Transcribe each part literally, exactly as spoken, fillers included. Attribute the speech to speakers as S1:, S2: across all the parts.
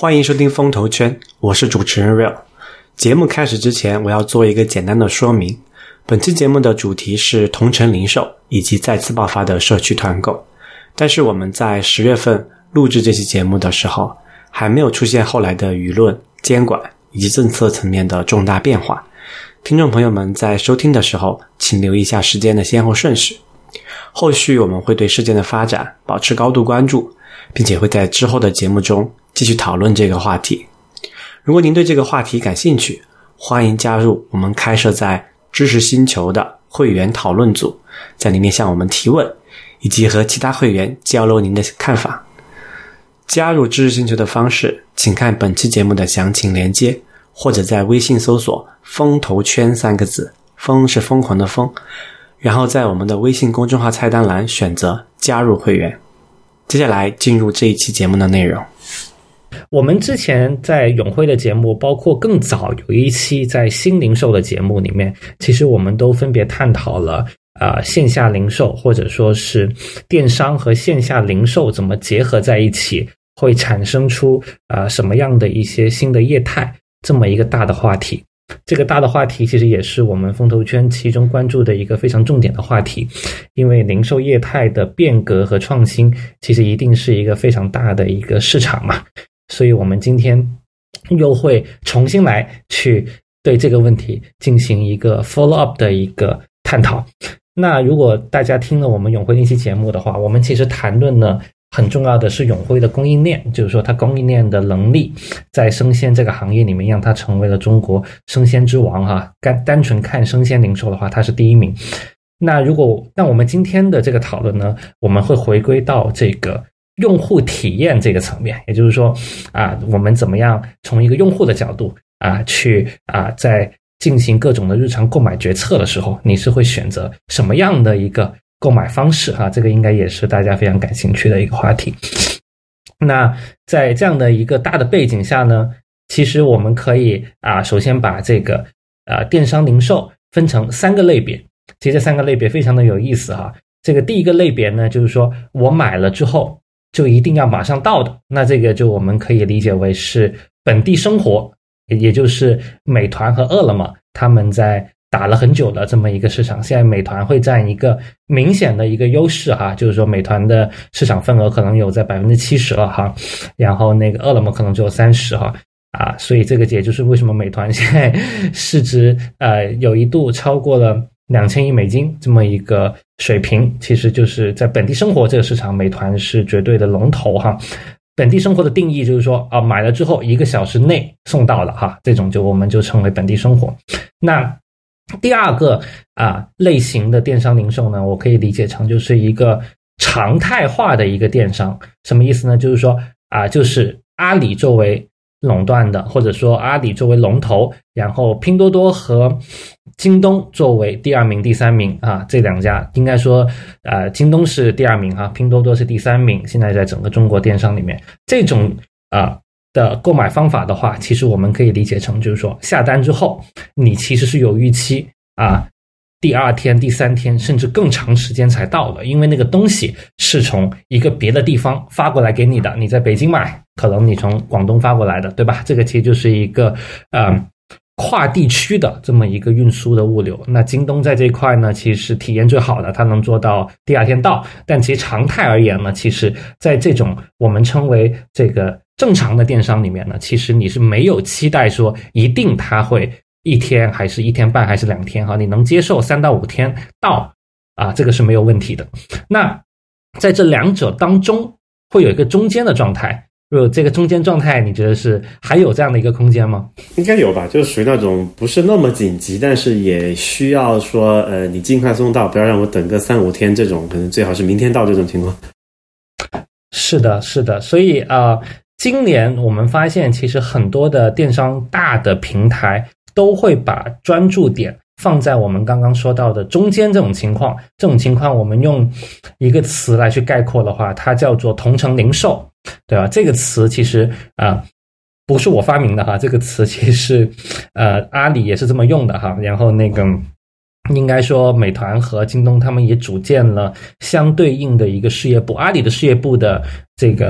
S1: 欢迎收听风投圈，我是主持人 Real。 节目开始之前，我要做一个简单的说明。本期节目的主题是同城零售以及再次爆发的社区团购，但是我们在十月份录制这期节目的时候，还没有出现后来的舆论、监管以及政策层面的重大变化。听众朋友们在收听的时候，请留意一下时间的先后顺序。后续我们会对事件的发展保持高度关注，并且会在之后的节目中继续讨论这个话题。如果您对这个话题感兴趣，欢迎加入我们开设在知识星球的会员讨论组，在里面向我们提问，以及和其他会员交流您的看法。加入知识星球的方式，请看本期节目的详情连接，或者在微信搜索风投圈三个字，风是疯狂的风，然后在我们的微信公众号菜单栏选择加入会员。接下来进入这一期节目的内容。
S2: 我们之前在永辉的节目，包括更早有一期在新零售的节目里面，其实我们都分别探讨了呃线下零售或者说是电商和线下零售怎么结合在一起，会产生出呃什么样的一些新的业态，这么一个大的话题。这个大的话题其实也是我们风投圈其中关注的一个非常重点的话题，因为零售业态的变革和创新其实一定是一个非常大的一个市场嘛，所以我们今天又会重新来去对这个问题进行一个 follow up 的一个探讨。那如果大家听了我们永辉那期节目的话，我们其实谈论了很重要的是永辉的供应链，就是说它供应链的能力在生鲜这个行业里面让它成为了中国生鲜之王哈。单纯看生鲜零售的话，它是第一名。那如果那我们今天的这个讨论呢，我们会回归到这个用户体验这个层面，也就是说啊，我们怎么样从一个用户的角度啊去啊在进行各种的日常购买决策的时候，你是会选择什么样的一个购买方式啊，这个应该也是大家非常感兴趣的一个话题。那在这样的一个大的背景下呢，其实我们可以啊，首先把这个呃电商零售分成三个类别。其实这三个类别非常的有意思哈。这个第一个类别呢，就是说我买了之后就一定要马上到的，那这个就我们可以理解为是本地生活，也就是美团和饿了么他们在打了很久的这么一个市场，现在美团会占一个明显的一个优势哈，就是说美团的市场份额可能有在 百分之七十 了哈，然后那个饿了么可能只有三十哈啊，所以这个也就是为什么美团现在市值呃有一度超过了两千亿美金这么一个水平，其实就是在本地生活这个市场，美团是绝对的龙头哈。本地生活的定义就是说啊，买了之后一个小时内送到了哈，这种就我们就称为本地生活。那第二个啊类型的电商零售呢，我可以理解成就是一个常态化的一个电商。什么意思呢？就是说啊，就是阿里作为垄断的，或者说阿里作为龙头，然后拼多多和京东作为第二名、第三名啊，这两家应该说呃京东是第二名哈，拼多多是第三名。现在在整个中国电商里面，这种啊的购买方法的话，其实我们可以理解成就是说下单之后你其实是有预期啊，第二天第三天甚至更长时间才到的，因为那个东西是从一个别的地方发过来给你的，你在北京买可能你从广东发过来的，对吧？这个其实就是一个呃跨地区的这么一个运输的物流。那京东在这一块呢，其实是体验最好的，它能做到第二天到。但其实常态而言呢，其实在这种我们称为这个正常的电商里面呢，其实你是没有期待说一定它会一天还是一天半还是两天哈，你能接受三到五天到啊，这个是没有问题的。那在这两者当中会有一个中间的状态，如果这个中间状态你觉得是还有这样的一个空间吗？
S1: 应该有吧，就是属于那种不是那么紧急，但是也需要说呃你尽快送到，不要让我等个三五天，这种可能最好是明天到这种情况。
S2: 是的是的，所以啊、呃，今年我们发现其实很多的电商大的平台都会把专注点放在我们刚刚说到的中间这种情况。这种情况我们用一个词来去概括的话，它叫做同城零售，对吧？这个词其实啊、呃、不是我发明的哈，这个词其实呃阿里也是这么用的哈，然后那个应该说美团和京东他们也组建了相对应的一个事业部，阿里的事业部的这个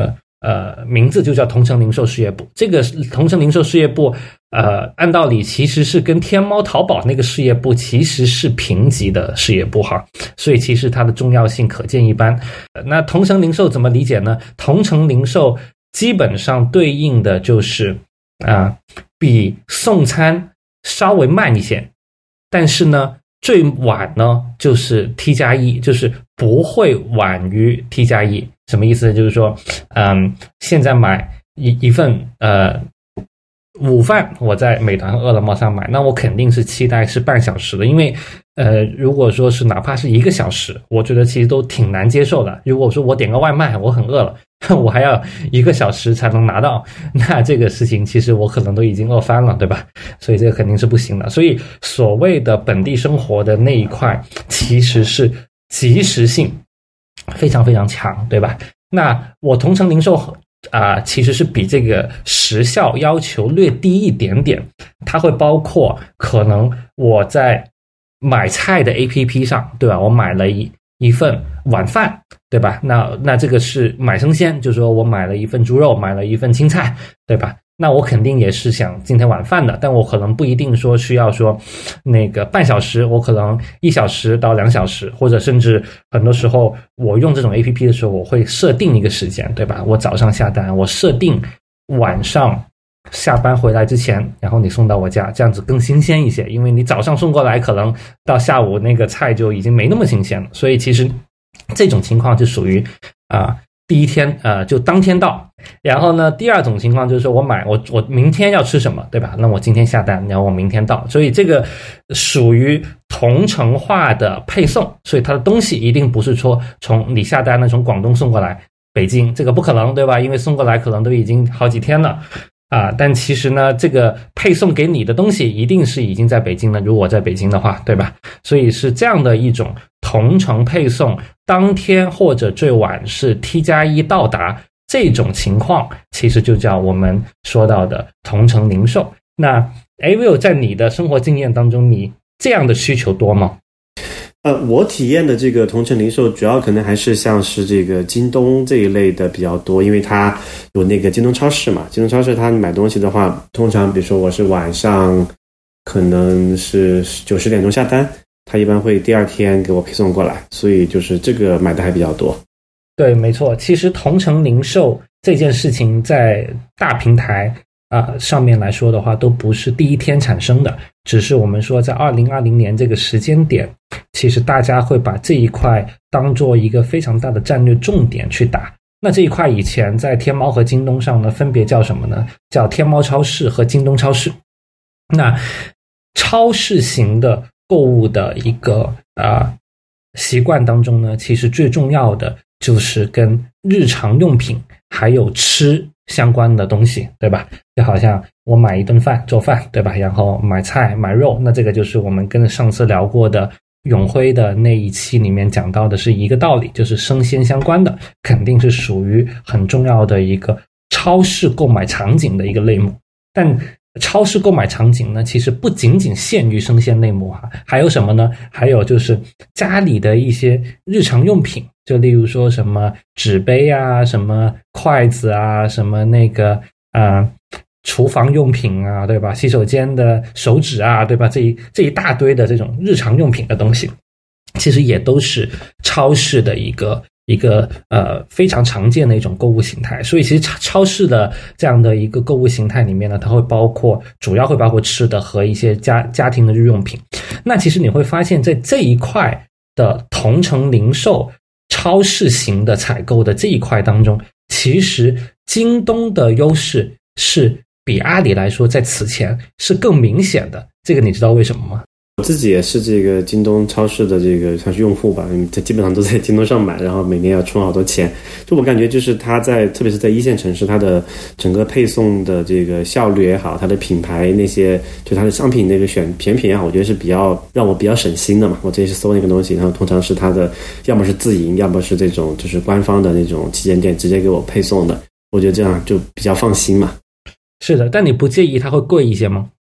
S2: 呃名字就叫同城零售事业部。这个同城零售事业部呃按道理其实是跟天猫淘宝那个事业部其实是平级的事业部哈，所以其实它的重要性可见一斑。那同城零售怎么理解呢？同城零售基本上对应的就是啊、呃、比送餐稍微慢一些，但是呢最晚呢就是 T 加一，就是不会晚于 T 加一。什么意思？就是说嗯，现在买一一份呃午饭，我在美团和饿了么上买，那我肯定是期待是半小时的，因为呃，如果说是哪怕是一个小时，我觉得其实都挺难接受的。如果说我点个外卖，我很饿了，我还要一个小时才能拿到，那这个事情其实我可能都已经饿翻了，对吧？所以这个肯定是不行的。所以所谓的本地生活的那一块，其实是即时性非常非常强，对吧？那我同城零售啊、呃，其实是比这个时效要求略低一点点，它会包括可能我在买菜的 A P P 上，对吧？我买了一一份晚饭，对吧？那那这个是买生鲜，就是说我买了一份猪肉，买了一份青菜，对吧？那我肯定也是想今天晚饭的，但我可能不一定说需要说那个半小时，我可能一小时到两小时，或者甚至很多时候我用这种 A P P 的时候，我会设定一个时间，对吧？我早上下单，我设定晚上下班回来之前，然后你送到我家，这样子更新鲜一些，因为你早上送过来，可能到下午那个菜就已经没那么新鲜了，所以其实这种情况就属于啊、呃、第一天呃就当天到。然后呢，第二种情况就是说我买我我明天要吃什么，对吧？那我今天下单，然后我明天到，所以这个属于同城化的配送，所以它的东西一定不是说从你下单呢从广东送过来北京，这个不可能，对吧？因为送过来可能都已经好几天了啊，但其实呢，这个配送给你的东西一定是已经在北京了，如果在北京的话，对吧？所以是这样的一种同城配送，当天或者最晚是 T 加一到达，这种情况其实就叫我们说到的同城零售。那 Will 在你的生活经验当中，你这样的需求多吗？
S1: 呃，我体验的这个同城零售主要可能还是像是这个京东这一类的比较多，因为它有那个京东超市嘛。京东超市它买东西的话，通常比如说我是晚上可能是九十点钟下单，它一般会第二天给我配送过来，所以就是这个买的还比较多。
S2: 对，没错。其实同城零售这件事情在大平台啊、呃、上面来说的话，都不是第一天产生的，只是我们说在二零二零年这个时间点，其实大家会把这一块当做一个非常大的战略重点去打。那这一块以前在天猫和京东上呢，分别叫什么呢？叫天猫超市和京东超市。那超市型的购物的一个啊、呃、习惯当中呢，其实最重要的就是跟日常用品还有吃相关的东西，对吧？就好像我买一顿饭做饭，对吧？然后买菜买肉，那这个就是我们跟上次聊过的永辉的那一期里面讲到的是一个道理，就是生鲜相关的肯定是属于很重要的一个超市购买场景的一个类目。但超市购买场景呢，其实不仅仅限于生鲜类目哈，还有什么呢？还有就是家里的一些日常用品，就例如说什么纸杯啊，什么筷子啊，什么那个啊、呃、厨房用品啊，对吧？洗手间的手纸啊，对吧？这一这一大堆的这种日常用品的东西，其实也都是超市的一个一个呃非常常见的一种购物形态。所以其实超市的这样的一个购物形态里面呢，它会包括主要会包括吃的和一些家家庭的日用品。那其实你会发现在这一块的同城零售超市型的采购的这一块当中，其实京东的优势是比阿里来说在此前是更明显的。这个你知道为什么吗？
S1: 我自己也是这个京东超市的这个算是用户吧，它基本上都在京东上买，然后每年要充好多钱。就我感觉就是它在特别是在一线城市，它的整个配送的这个效率也好，它的品牌那些就它的商品那个选选品也好，我觉得是比较让我比较省心的嘛。我直接是搜那个东西，然后通常是它的要么是自营，要么是这种就是官方的那种旗舰店直接给我配送的，我觉得这样就比较放心嘛。
S2: 是的，但你不介意它会贵一些吗？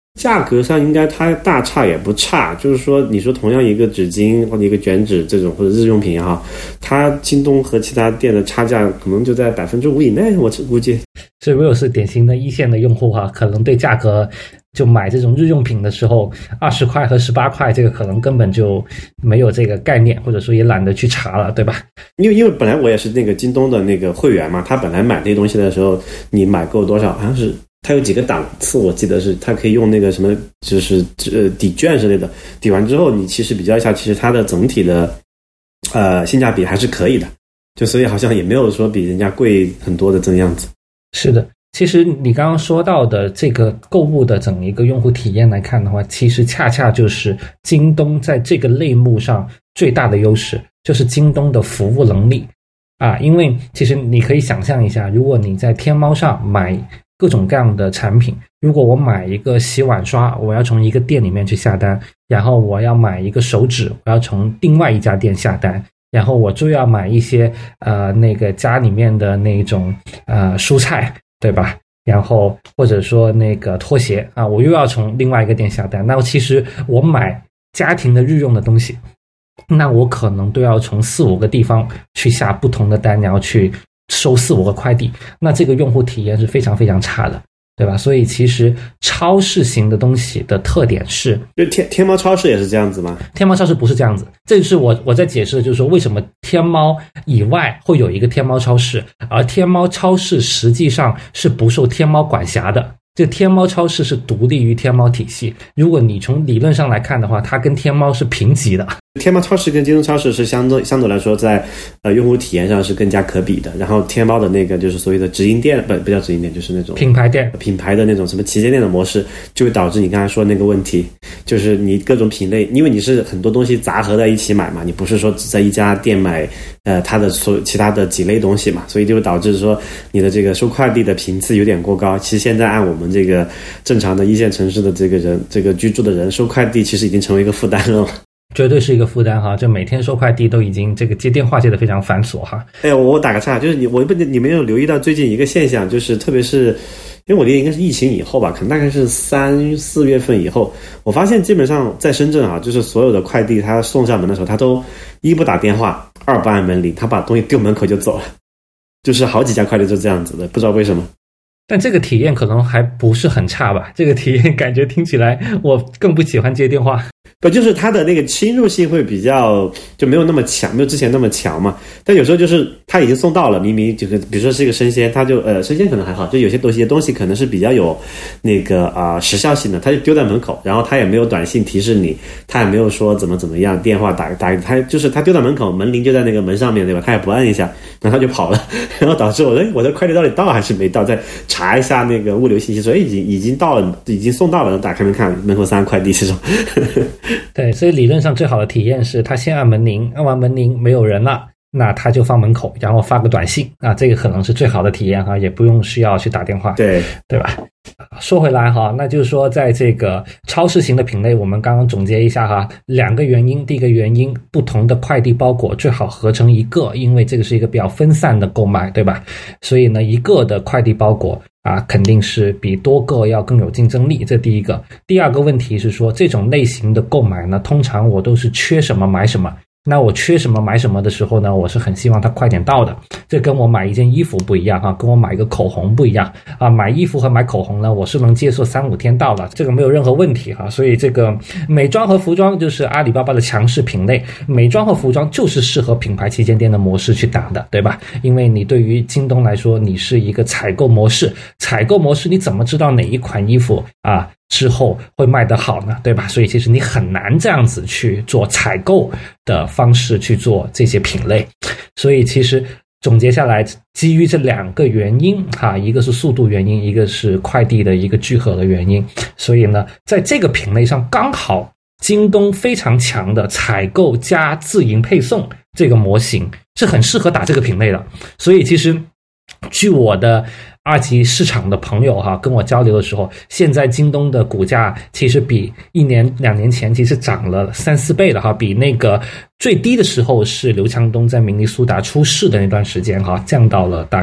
S1: 价格上应该它大差也不差，就是说你说同样一个纸巾或者一个卷纸这种或者日用品也好，它京东和其他店的差价可能就在百分之五以内，我估计。
S2: 所以如果是典型的一线的用户哈、啊，可能对价格就买这种日用品的时候，二十块和十八块这个可能根本就没有这个概念，或者说也懒得去查了，对吧？
S1: 因为因为本来我也是那个京东的那个会员嘛，他本来买这些东西的时候，你买够多少好像是。它有几个档次，我记得是它可以用那个什么，就是呃抵券之类的，抵完之后你其实比较一下，其实它的整体的呃性价比还是可以的，就所以好像也没有说比人家贵很多的这个样子。
S2: 是的，其实你刚刚说到的这个购物的整一个用户体验来看的话，其实恰恰就是京东在这个类目上最大的优势，就是京东的服务能力啊，因为其实你可以想象一下，如果你在天猫上买各种各样的产品，如果我买一个洗碗刷，我要从一个店里面去下单，然后我要买一个手纸，我要从另外一家店下单，然后我就要买一些呃那个家里面的那种呃蔬菜，对吧？然后或者说那个拖鞋啊，我又要从另外一个店下单。那其实我买家庭的日用的东西，那我可能都要从四五个地方去下不同的单，然后去收四五个快递，那这个用户体验是非常非常差的，对吧？所以其实超市型的东西的特点是，
S1: 就天天猫超市也是这样子吗？
S2: 天猫超市不是这样子，这就是我我在解释的，就是说为什么天猫以外会有一个天猫超市，而天猫超市实际上是不受天猫管辖的。这天猫超市是独立于天猫体系，如果你从理论上来看的话，它跟天猫是平级的。
S1: 天猫超市跟京东超市是相对相对来说在呃用户体验上是更加可比的，然后天猫的那个就是所谓的直营店，不不叫直营店，就是那种
S2: 品牌店
S1: 品牌的那种什么旗舰店的模式，就会导致你刚才说那个问题，就是你各种品类，因为你是很多东西杂合在一起买嘛，你不是说只在一家店买呃它的所其他的几类东西嘛，所以就会导致说你的这个收快递的频次有点过高。其实现在按我们这个正常的一线城市的这个人这个居住的人收快递，其实已经成为一个负担了。
S2: 绝对是一个负担哈，就每天收快递都已经这个接电话接得非常繁琐哈。
S1: 哎，我打个岔，就是你我不你没有留意到最近一个现象，就是特别是因为我觉得应该是疫情以后吧，可能大概是三四月份以后，我发现基本上在深圳啊，就是所有的快递他送上门的时候，他都一不打电话，二不按门铃，他把东西丢门口就走了，就是好几家快递就这样子的，不知道为什么。
S2: 但这个体验可能还不是很差吧？这个体验感觉听起来我更不喜欢接电话。
S1: 不就是它的那个侵入性会比较就没有那么强，没有之前那么强嘛。但有时候就是它已经送到了，明明就是比如说是一个生鲜，它就呃生鲜可能还好，就有些东西东西可能是比较有那个啊、呃、时效性的，它就丢在门口，然后它也没有短信提示你，它也没有说怎么怎么样，电话打打它就是它丢在门口，门铃就在那个门上面，对吧？它也不按一下，然后它就跑了，然后导致我的我的快递到底到还是没到，再查一下那个物流信息，说已经已经到了，已经送到了，打开门看门口三个快递这种。
S2: 对，所以理论上最好的体验是他先按门铃，按完门铃没有人了，那他就放门口，然后发个短信，啊，这个可能是最好的体验哈，也不用需要去打电话，
S1: 对
S2: 对吧？说回来哈，那就是说在这个超市型的品类，我们刚刚总结一下哈，两个原因，第一个原因，不同的快递包裹最好合成一个，因为这个是一个比较分散的购买，对吧？所以呢，一个的快递包裹啊，肯定是比多个要更有竞争力，这第一个。第二个问题是说，这种类型的购买呢，通常我都是缺什么买什么。那我缺什么买什么的时候呢，我是很希望它快点到的。这跟我买一件衣服不一样哈，跟我买一个口红不一样啊。买衣服和买口红呢，我是能接受三五天到的，这个没有任何问题哈。所以这个美妆和服装就是阿里巴巴的强势品类，美妆和服装就是适合品牌旗舰店的模式去打的，对吧？因为你对于京东来说，你是一个采购模式，采购模式你怎么知道哪一款衣服啊之后会卖得好呢，对吧？所以其实你很难这样子去做采购的方式去做这些品类。所以其实总结下来，基于这两个原因哈，一个是速度原因，一个是快递的一个聚合的原因，所以呢，在这个品类上刚好京东非常强的采购加自营配送这个模型是很适合打这个品类的。所以其实据我的二级市场的朋友哈跟我交流的时候，现在京东的股价其实比一年两年前其实涨了三四倍了哈，比那个最低的时候是刘强东在明尼苏达出事的那段时间哈，降到了大概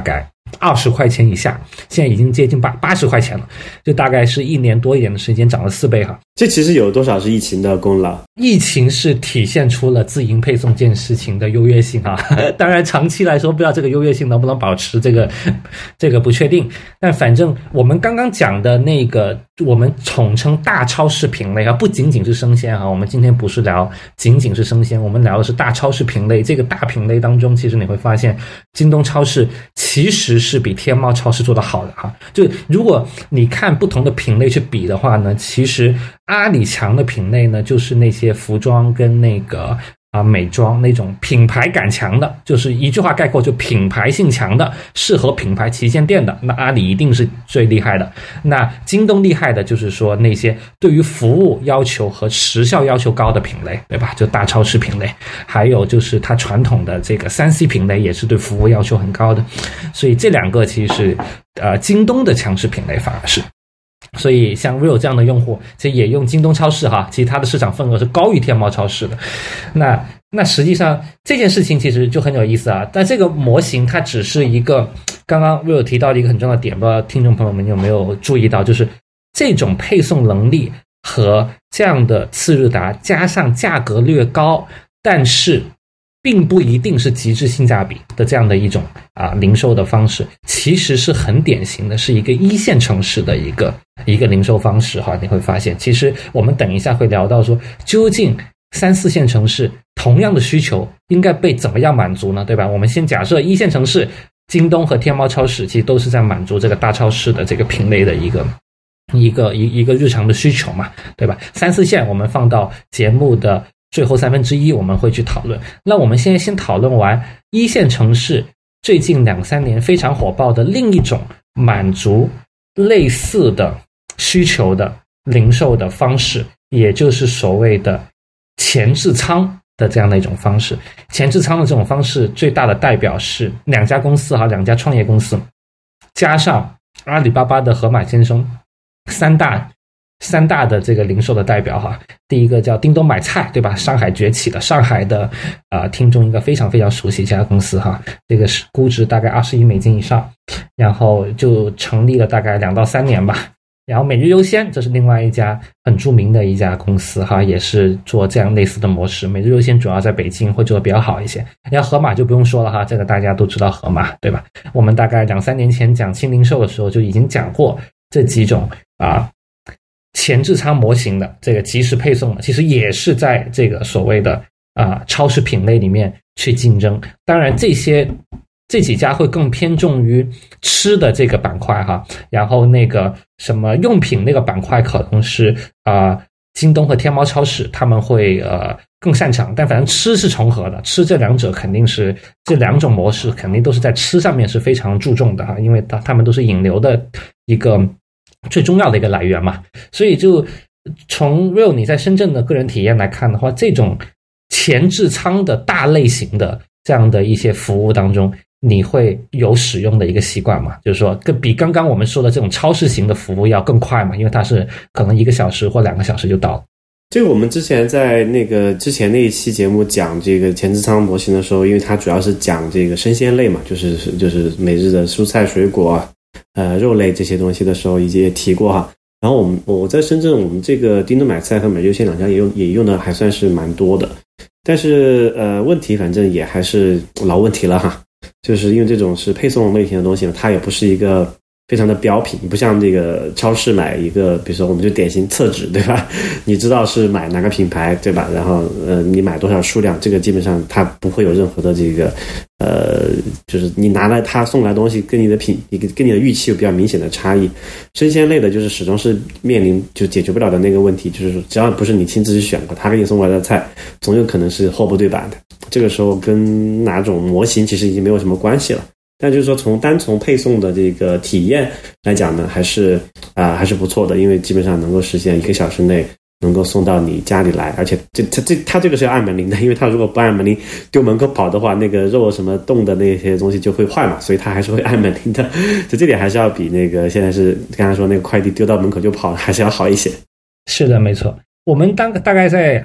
S2: 二十块钱以下，现在已经接近八八十块钱了，就大概是一年多一点的时间涨了四倍哈。
S1: 这其实有多少是疫情的功劳？
S2: 疫情是体现出了自营配送这件事情的优越性哈，当然长期来说不知道这个优越性能不能保持，这个这个不确定。但反正我们刚刚讲的那个我们统称大超市品类啊，不仅仅是生鲜哈，我们今天不是聊仅仅是生鲜，我们聊的是大超市品类。这个大品类当中，其实你会发现京东超市其实是比天猫超市做得好的哈。就如果你看不同的品类去比的话呢，其实阿里强的品类呢，就是那些服装跟那个啊美妆那种品牌感强的，就是一句话概括，就品牌性强的，适合品牌旗舰店的，那阿里一定是最厉害的。那京东厉害的就是说那些对于服务要求和时效要求高的品类，对吧？就大超市品类，还有就是它传统的这个 三 C 品类也是对服务要求很高的，所以这两个其实是呃京东的强势品类反而是。所以像 Real 这样的用户其实也用京东超市哈，其实它的市场份额是高于天猫超市的。那那实际上这件事情其实就很有意思啊，但这个模型它只是一个，刚刚 Real 提到的一个很重要的点，不知道听众朋友们有没有注意到，就是这种配送能力和这样的次日达加上价格略高，但是并不一定是极致性价比的这样的一种啊零售的方式，其实是很典型的，是一个一线城市的一个一个零售方式哈。你会发现，其实我们等一下会聊到说，究竟三四线城市同样的需求应该被怎么样满足呢？对吧？我们先假设一线城市，京东和天猫超市其实都是在满足这个大超市的这个品类的一个一个一一个日常的需求嘛，对吧？三四线我们放到节目的最后三分之一我们会去讨论。那我们现在先讨论完一线城市最近两三年非常火爆的另一种满足类似的需求的零售的方式，也就是所谓的前置仓的这样的一种方式。前置仓的这种方式最大的代表是两家公司哈，两家创业公司加上阿里巴巴的盒马先生，三大三大的这个零售的代表哈。第一个叫叮咚买菜，对吧？上海崛起的，上海的啊、呃、听众应该非常非常熟悉这家公司哈。这个是估值大概二十亿美金以上，然后就成立了大概两到三年吧。然后每日优先，这是另外一家很著名的一家公司哈，也是做这样类似的模式。每日优先主要在北京会做的比较好一些。然后盒马就不用说了哈，这个大家都知道盒马，对吧？我们大概两三年前讲轻零售的时候就已经讲过这几种啊前置仓模型的这个即时配送的，其实也是在这个所谓的啊超市品类里面去竞争。当然这些这几家会更偏重于吃的这个板块哈，然后那个什么用品那个板块可能是啊、呃、京东和天猫超市他们会呃更擅长，但反正吃是重合的，吃这两者肯定是这两种模式肯定都是在吃上面是非常注重的哈，因为它他们都是引流的一个最重要的一个来源嘛。所以就从 Real 你在深圳的个人体验来看的话，这种前置仓的大类型的这样的一些服务当中，你会有使用的一个习惯吗？就是说更比刚刚我们说的这种超市型的服务要更快嘛，因为它是可能一个小时或两个小时就到了。
S1: 这个我们之前在那个之前那一期节目讲这个前置仓模型的时候，因为它主要是讲这个生鲜类嘛，就是就是每日的蔬菜水果呃肉类这些东西的时候已经也提过哈。然后我们我在深圳，我们这个叮咚买菜和每日优先两家也用也用的还算是蛮多的，但是呃问题反正也还是老问题了哈，就是因为这种是配送类型的东西呢，它也不是一个非常的标品，不像这个超市买一个，比如说我们就典型厕纸，对吧？你知道是买哪个品牌，对吧？然后呃，你买多少数量，这个基本上它不会有任何的这个呃，就是你拿来它送来的东西跟你的品，跟你的预期有比较明显的差异。生鲜类的就是始终是面临就解决不了的那个问题，就是说只要不是你亲自去选过，他给你送过来的菜，总有可能是货不对版的。这个时候跟哪种模型其实已经没有什么关系了。但就是说从单从配送的这个体验来讲呢，还是啊、呃、还是不错的，因为基本上能够实现一个小时内能够送到你家里来，而且这它这它这个是要按门铃的，因为它如果不按门铃丢门口跑的话，那个肉什么冻的那些东西就会坏嘛，所以它还是会按门铃的。就这点还是要比那个现在是刚才说那个快递丢到门口就跑还是要好一些。
S2: 是的，没错。我们当大概在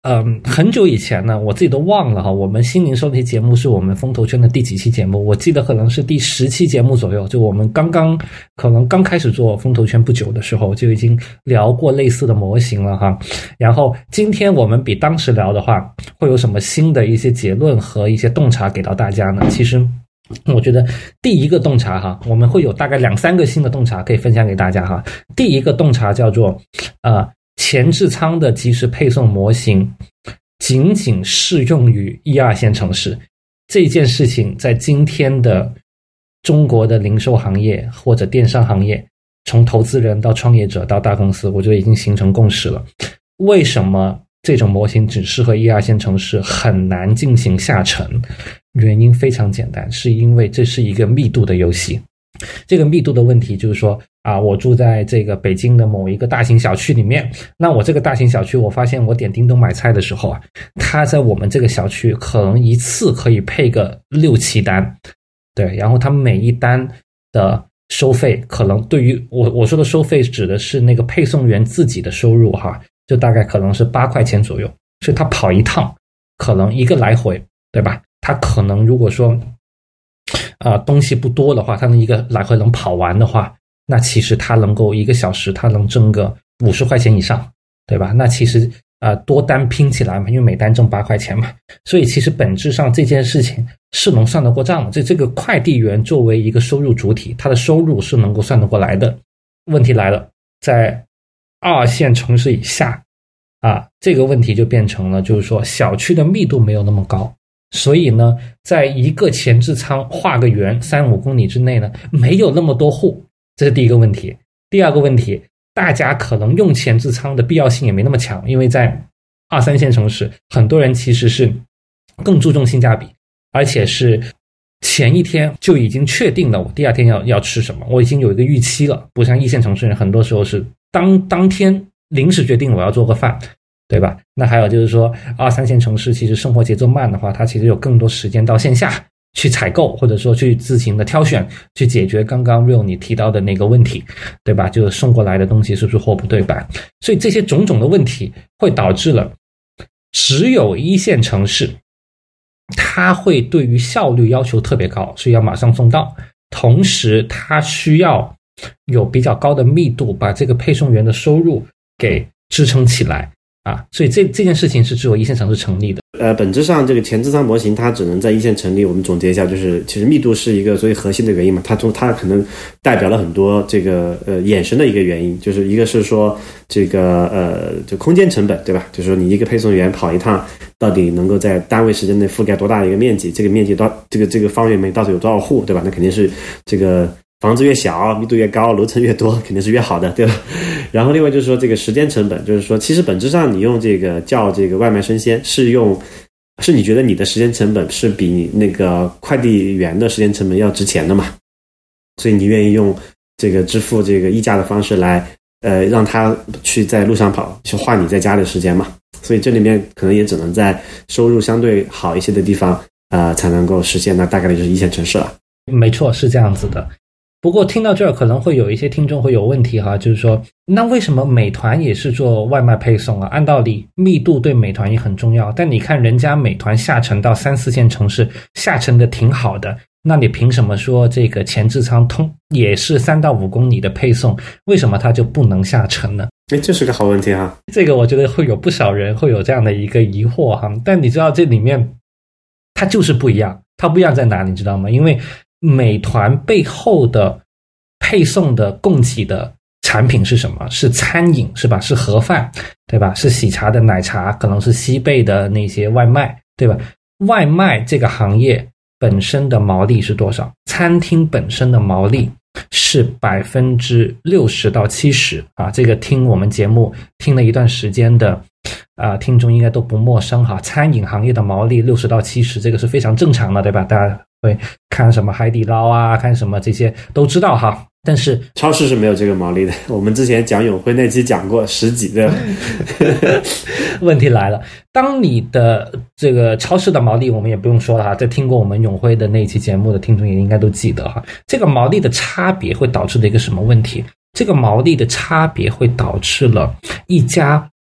S2: 嗯，很久以前呢，我自己都忘了哈。我们新零售的节目是我们风投圈的第几期节目？我记得可能是第十期节目左右。就我们刚刚可能刚开始做风投圈不久的时候，就已经聊过类似的模型了哈。然后今天我们比当时聊的话，会有什么新的一些结论和一些洞察给到大家呢？其实我觉得第一个洞察哈，我们会有大概两三个新的洞察可以分享给大家哈。第一个洞察叫做呃。前置仓的即时配送模型仅仅适用于一二线城市，这件事情在今天的中国的零售行业或者电商行业，从投资人到创业者到大公司，我觉得已经形成共识了。为什么这种模型只适合一二线城市，很难进行下沉？原因非常简单，是因为这是一个密度的游戏。这个密度的问题就是说啊，我住在这个北京的某一个大型小区里面，那我这个大型小区，我发现我点叮咚买菜的时候啊，它在我们这个小区可能一次可以配个六七单，对，然后它每一单的收费可能对于我我说的收费指的是那个配送员自己的收入哈，就大概可能是八块钱左右，所以他跑一趟可能一个来回，对吧？他可能如果说呃，东西不多的话，他能一个来回能跑完的话，那其实他能够一个小时他能挣个五十块钱以上，对吧？那其实呃多单拼起来嘛，因为每单挣八块钱嘛，所以其实本质上这件事情是能算得过账的。这这个快递员作为一个收入主体，他的收入是能够算得过来的。问题来了，在二线城市以下啊，这个问题就变成了就是说小区的密度没有那么高。所以呢，在一个前置仓画个圆三五公里之内呢，没有那么多户，这是第一个问题。第二个问题，大家可能用前置仓的必要性也没那么强，因为在二三线城市，很多人其实是更注重性价比，而且是前一天就已经确定了我第二天要要吃什么，我已经有一个预期了，不像一线城市人很多时候是当当天临时决定我要做个饭。对吧？那还有就是说，二三线城市其实生活节奏慢的话，它其实有更多时间到线下去采购，或者说去自行的挑选，去解决刚刚 Real 你提到的那个问题，对吧？就是送过来的东西是不是货不对版？所以这些种种的问题会导致了，只有一线城市，它会对于效率要求特别高，所以要马上送到，同时它需要有比较高的密度，把这个配送员的收入给支撑起来。啊，所以这这件事情是只有一线城市成立的。
S1: 呃，本质上这个前置仓模型它只能在一线成立。我们总结一下，就是其实密度是一个最核心的原因嘛，它从它可能代表了很多这个呃衍生的一个原因，就是一个是说这个呃就空间成本，对吧？就是说你一个配送员跑一趟，到底能够在单位时间内覆盖多大的一个面积？这个面积到这个这个方圆内到底有多少户，对吧？那肯定是这个。房子越小，密度越高，楼层越多，肯定是越好的，对吧？然后另外就是说这个时间成本，就是说其实本质上你用这个叫这个外卖生鲜，是用是你觉得你的时间成本是比那个快递员的时间成本要值钱的嘛？所以你愿意用这个支付这个溢价的方式来呃让他去在路上跑，去花你在家里的时间嘛？所以这里面可能也只能在收入相对好一些的地方呃才能够实现，那大概率就是一线城市了。
S2: 没错，是这样子的。不过听到这儿可能会有一些听众会有问题哈，就是说那为什么美团也是做外卖配送啊？按道理密度对美团也很重要，但你看人家美团下沉到三四线城市下沉的挺好的，那你凭什么说这个前置仓通也是三到五公里的配送，为什么它就不能下沉呢？
S1: 诶，这是个好问题哈。
S2: 这个我觉得会有不少人会有这样的一个疑惑哈，但你知道这里面它就是不一样，它不一样在哪里你知道吗？因为美团背后的配送的供给的产品是什么？是餐饮，是吧？是盒饭，对吧？是喜茶的奶茶，可能是西贝的那些外卖，对吧？外卖这个行业本身的毛利是多少？餐厅本身的毛利是百分之六十到七十啊！这个听我们节目听了一段时间的啊、呃，听众应该都不陌生哈。餐饮行业的毛利六十到七十，这个是非常正常的，对吧？大家会看什么海底捞啊，看什么这些都知道哈。但是
S1: 超市是没有这个毛利的，我们之前讲永辉那期讲过十几的。
S2: 问题来了，当你的这个超市的毛利我们也不用说了哈，在听过我们永辉的那期节目的听众也应该都记得哈，这个毛利的差别会导致的一个什么问题？这个毛利的差别会导致了一家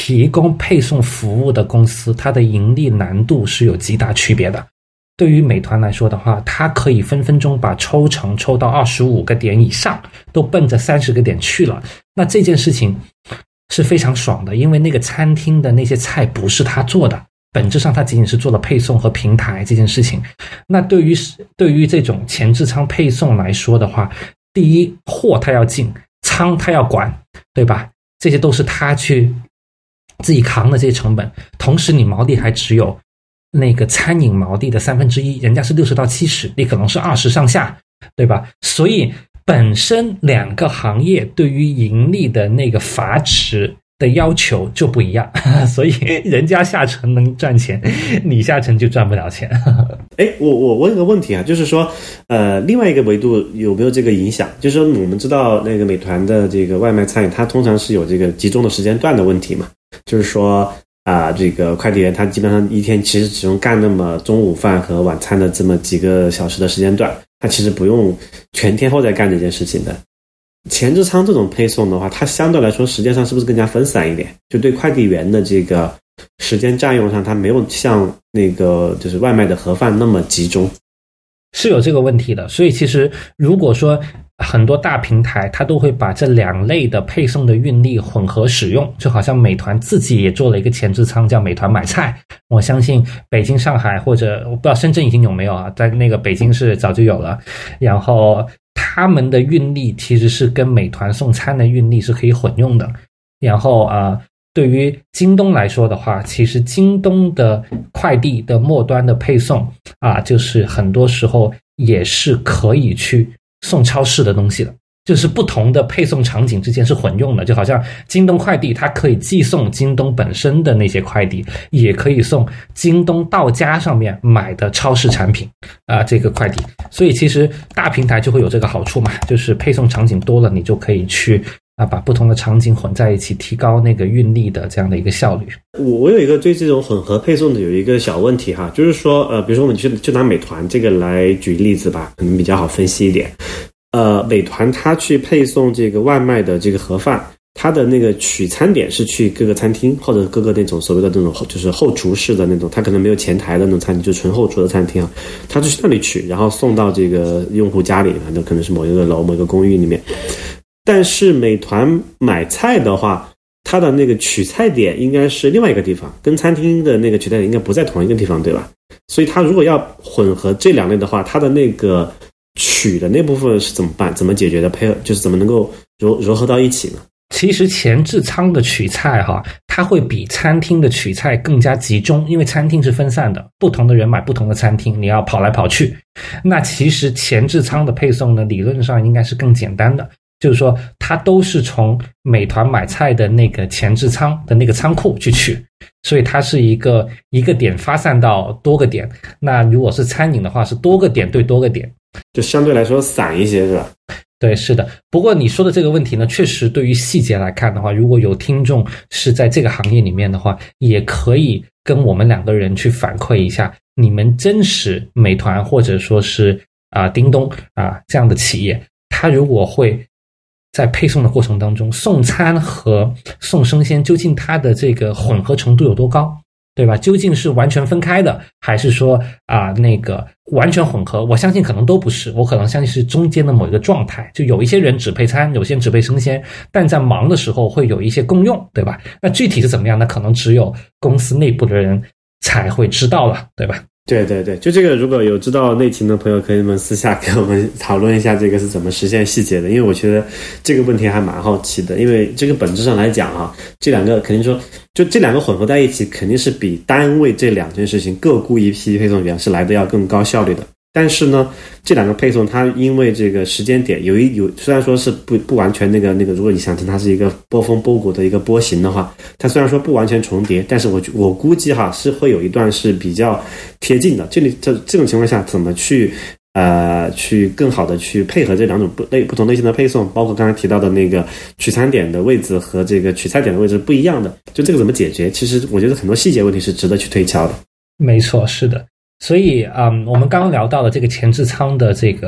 S2: 提供配送服务的公司，它的盈利难度是有极大区别的。对于美团来说的话，它可以分分钟把抽成抽到二十五个点以上，都奔着三十个点去了。那这件事情是非常爽的，因为那个餐厅的那些菜不是他做的，本质上他仅仅是做了配送和平台这件事情。那对于对于这种前置仓配送来说的话，第一，货他要进，仓他要管，对吧？这些都是他去自己扛的这些成本，同时你毛利还只有那个餐饮毛利的三分之一，人家是六十到七十，你可能是二十上下，对吧？所以本身两个行业对于盈利的那个阀值的要求就不一样，所以人家下沉能赚钱，你下沉就赚不了钱。
S1: 哎，我我问个问题啊，就是说，呃，另外一个维度有没有这个影响？就是说，我们知道那个美团的这个外卖餐饮，它通常是有这个集中的时间段的问题嘛，就是说啊、呃，这个快递员他基本上一天其实只用干那么中午饭和晚餐的这么几个小时的时间段，他其实不用全天候在干这件事情的。前置仓这种配送的话，它相对来说时间上是不是更加分散一点？就对快递员的这个时间占用上，它没有像那个就是外卖的盒饭那么集中。
S2: 是有这个问题的，所以其实如果说很多大平台它都会把这两类的配送的运力混合使用，就好像美团自己也做了一个前置仓叫美团买菜，我相信北京、上海或者我不知道深圳已经有没有啊，在那个北京是早就有了，然后他们的运力其实是跟美团送餐的运力是可以混用的。然后啊、呃，对于京东来说的话，其实京东的快递的末端的配送啊，就是很多时候也是可以去送超市的东西的，就是不同的配送场景之间是混用的，就好像京东快递它可以寄送京东本身的那些快递，也可以送京东到家上面买的超市产品啊、呃，这个快递。所以其实大平台就会有这个好处嘛，就是配送场景多了，你就可以去啊把不同的场景混在一起，提高那个运力的这样的一个效率。
S1: 我我有一个对这种混合配送的有一个小问题哈，就是说呃，比如说我们就就拿美团这个来举例子吧，可能比较好分析一点。呃，美团它去配送这个外卖的这个盒饭，它的那个取餐点是去各个餐厅或者各个那种所谓的那种就是后厨式的那种，它可能没有前台的那种餐厅，就纯后厨的餐厅啊，它就去那里取，然后送到这个用户家里，那可能是某一个楼某一个公寓里面。但是美团买菜的话，它的那个取菜点应该是另外一个地方，跟餐厅的那个取菜点应该不在同一个地方，对吧？所以它如果要混合这两类的话，它的那个取的那部分是怎么办？怎么解决的？配合就是怎么能够揉揉合到一起呢？
S2: 其实前置仓的取菜哈，它会比餐厅的取菜更加集中，因为餐厅是分散的，不同的人买不同的餐厅，你要跑来跑去。那其实前置仓的配送呢，理论上应该是更简单的，就是说它都是从美团买菜的那个前置仓的那个仓库去取，所以它是一个一个点发散到多个点。那如果是餐饮的话，是多个点对多个点，
S1: 就相对来说散一些，是吧？
S2: 对，是的。不过你说的这个问题呢，确实对于细节来看的话，如果有听众是在这个行业里面的话，也可以跟我们两个人去反馈一下，你们真实美团或者说是啊、呃、叮咚啊、呃、这样的企业，它如果会在配送的过程当中，送餐和送生鲜究竟它的这个混合程度有多高，对吧？究竟是完全分开的，还是说啊、呃、那个完全混合？我相信可能都不是，我可能相信是中间的某一个状态。就有一些人只配餐，有些人只配生鲜，但在忙的时候会有一些共用，对吧？那具体是怎么样，那可能只有公司内部的人才会知道了，对吧？
S1: 对对对，就这个如果有知道内情的朋友，可以们私下跟我们讨论一下这个是怎么实现细节的，因为我觉得这个问题还蛮好奇的，因为这个本质上来讲啊，这两个肯定说就这两个混合在一起，肯定是比单为这两件事情各雇一批配送员是来的要更高效率的。但是呢，这两个配送它因为这个时间点有一有，虽然说是不不完全那个那个，如果你想成它是一个波峰波谷的一个波形的话，它虽然说不完全重叠，但是我我估计哈是会有一段是比较贴近的。这里这这种情况下，怎么去呃去更好的去配合这两种不类不同类型的配送，包括刚才提到的那个取餐点的位置和这个取菜点的位置不一样的，就这个怎么解决？其实我觉得很多细节问题是值得去推敲的。
S2: 没错，是的。所以，嗯，我们刚刚聊到了这个前置仓的这个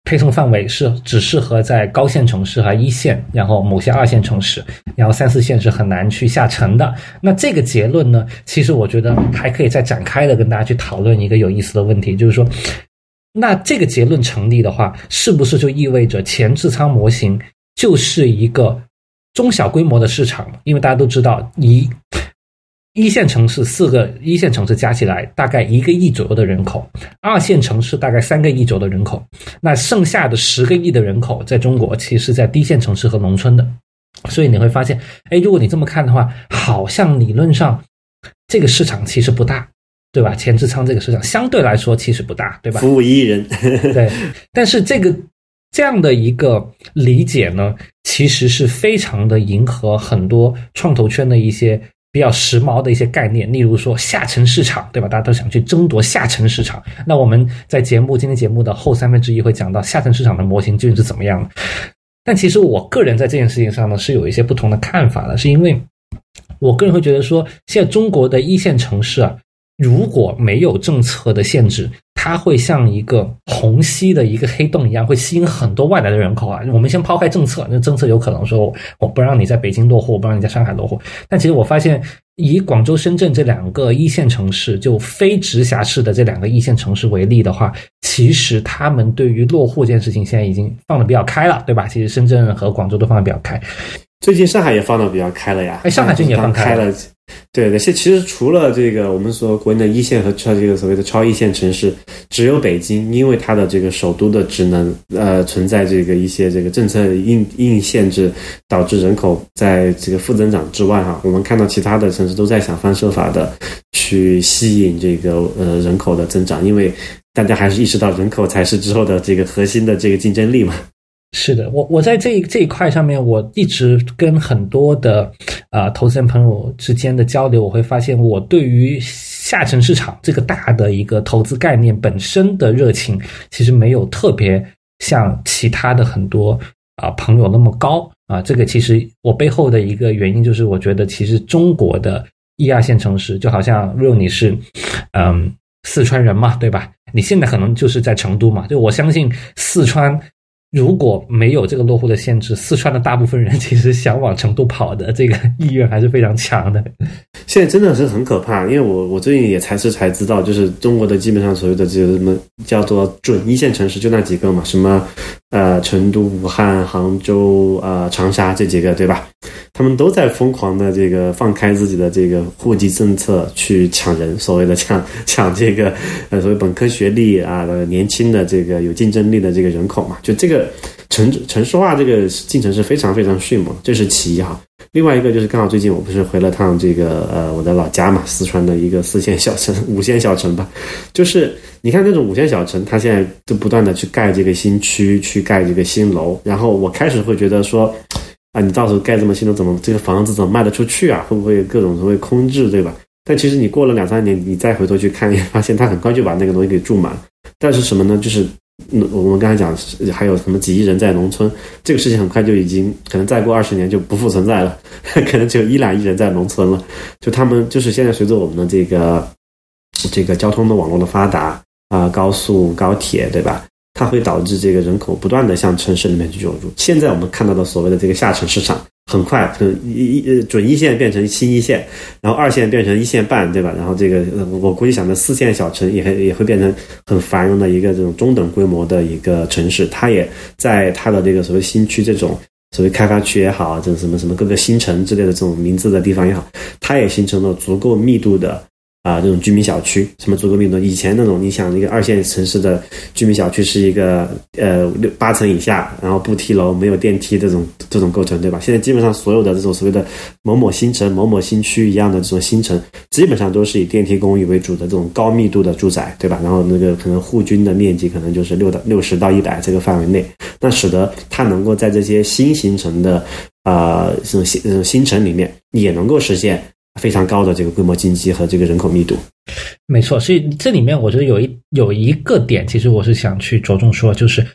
S2: 配送范围是只适合在高线城市和一线，然后某些二线城市，然后三四线是很难去下沉的。那这个结论呢，其实我觉得还可以再展开的跟大家去讨论一个有意思的问题，就是说那这个结论成立的话，是不是就意味着前置仓模型就是一个中小规模的市场？因为大家都知道，一一线城市四个一线城市加起来大概一个亿左右的人口，二线城市大概三个亿左右的人口，那剩下的十个亿的人口在中国其实是在低线城市和农村的。所以你会发现，哎，如果你这么看的话，好像理论上这个市场其实不大，对吧？前置仓这个市场相对来说其实不大，对吧？
S1: 服务一人。
S2: 对，但是这个这样的一个理解呢，其实是非常的迎合很多创投圈的一些比较时髦的一些概念，例如说下沉市场，对吧？大家都想去争夺下沉市场。那我们在节目今天节目的后三分之一会讲到下沉市场的模型究竟是怎么样的。但其实我个人在这件事情上呢是有一些不同的看法的，是因为我个人会觉得说，现在中国的一线城市啊，如果没有政策的限制，它会像一个虹吸的一个黑洞一样，会吸引很多外来的人口啊。我们先抛开政策，那政策有可能说我不让你在北京落户，我不让你在上海落户，但其实我发现以广州、深圳这两个一线城市，就非直辖市的这两个一线城市为例的话，其实他们对于落户这件事情现在已经放得比较开了，对吧？其实深圳和广州都放得比较开。
S1: 最近上海也放得比较开了呀，
S2: 哎，上海最近也放开了。
S1: 对对，其实除了这个我们说国内的一线和超这个所谓的超一线城市，只有北京因为它的这个首都的职能呃存在这个一些这个政策硬硬限制，导致人口在这个负增长之外哈，我们看到其他的城市都在想方设法的去吸引这个呃人口的增长，因为大家还是意识到人口才是之后的这个核心的这个竞争力嘛。
S2: 是的，我我在这这一块上面，我一直跟很多的呃投资人朋友之间的交流，我会发现我对于下沉市场这个大的一个投资概念本身的热情，其实没有特别像其他的很多啊、呃、朋友那么高啊、呃。这个其实我背后的一个原因就是，我觉得其实中国的一二线城市，就好像如果你是嗯四川人嘛，对吧？你现在可能就是在成都嘛，就我相信四川。如果没有这个落户的限制，四川的大部分人其实想往成都跑的这个意愿还是非常强的。
S1: 现在真的是很可怕，因为我我最近也才是才知道，就是中国的基本上所谓的这个什么叫做准一线城市就那几个嘛，什么呃成都、武汉、杭州、呃长沙这几个，对吧？他们都在疯狂的这个放开自己的这个户籍政策去抢人，所谓的抢抢这个呃所谓本科学历啊的年轻的这个有竞争力的这个人口嘛，就这个城城市化这个进程是非常非常迅猛，这是其一哈。另外一个就是刚好最近我不是回了趟这个呃我的老家嘛，四川的一个四线小城、五线小城吧，就是你看那种五线小城，它现在就不断的去盖这个新区，去盖这个新楼，然后我开始会觉得说。啊，你到时候盖这么新的，怎么这个房子怎么卖得出去啊？会不会各种所谓空置，对吧？但其实你过了两三年，你再回头去看，你发现它很快就把那个东西给住满。但是什么呢？就是我们刚才讲，还有什么几亿人在农村，这个事情很快就已经可能再过二十年就不复存在了，可能只有一两亿人在农村了。就他们就是现在随着我们的这个这个交通的网络的发达啊、呃，高速、高铁，对吧？它会导致这个人口不断的向城市里面去涌入。现在我们看到的所谓的这个下沉市场，很快可能一准一线变成新一线，然后二线变成一线半，对吧？然后这个我估计想的四线小城也会也会变成很繁荣的一个这种中等规模的一个城市。它也在它的这个所谓新区这种所谓开发区也好，这什么什么各个新城之类的这种名字的地方也好，它也形成了足够密度的。啊，这种居民小区，什么足够密度？以前那种，你想一个二线城市的居民小区是一个呃六八层以下，然后不梯楼、没有电梯这种这种构成，对吧？现在基本上所有的这种所谓的某某新城、某某新区一样的这种新城，基本上都是以电梯公寓为主的这种高密度的住宅，对吧？然后那个可能户均的面积可能就是六到六十到一百这个范围内，那使得它能够在这些新形成的啊、呃、这种新这种新城里面也能够实现。非常高的这个规模经济和这个人口密度，
S2: 没错。所以这里面我觉得有一有一个点，其实我是想去着重说，就是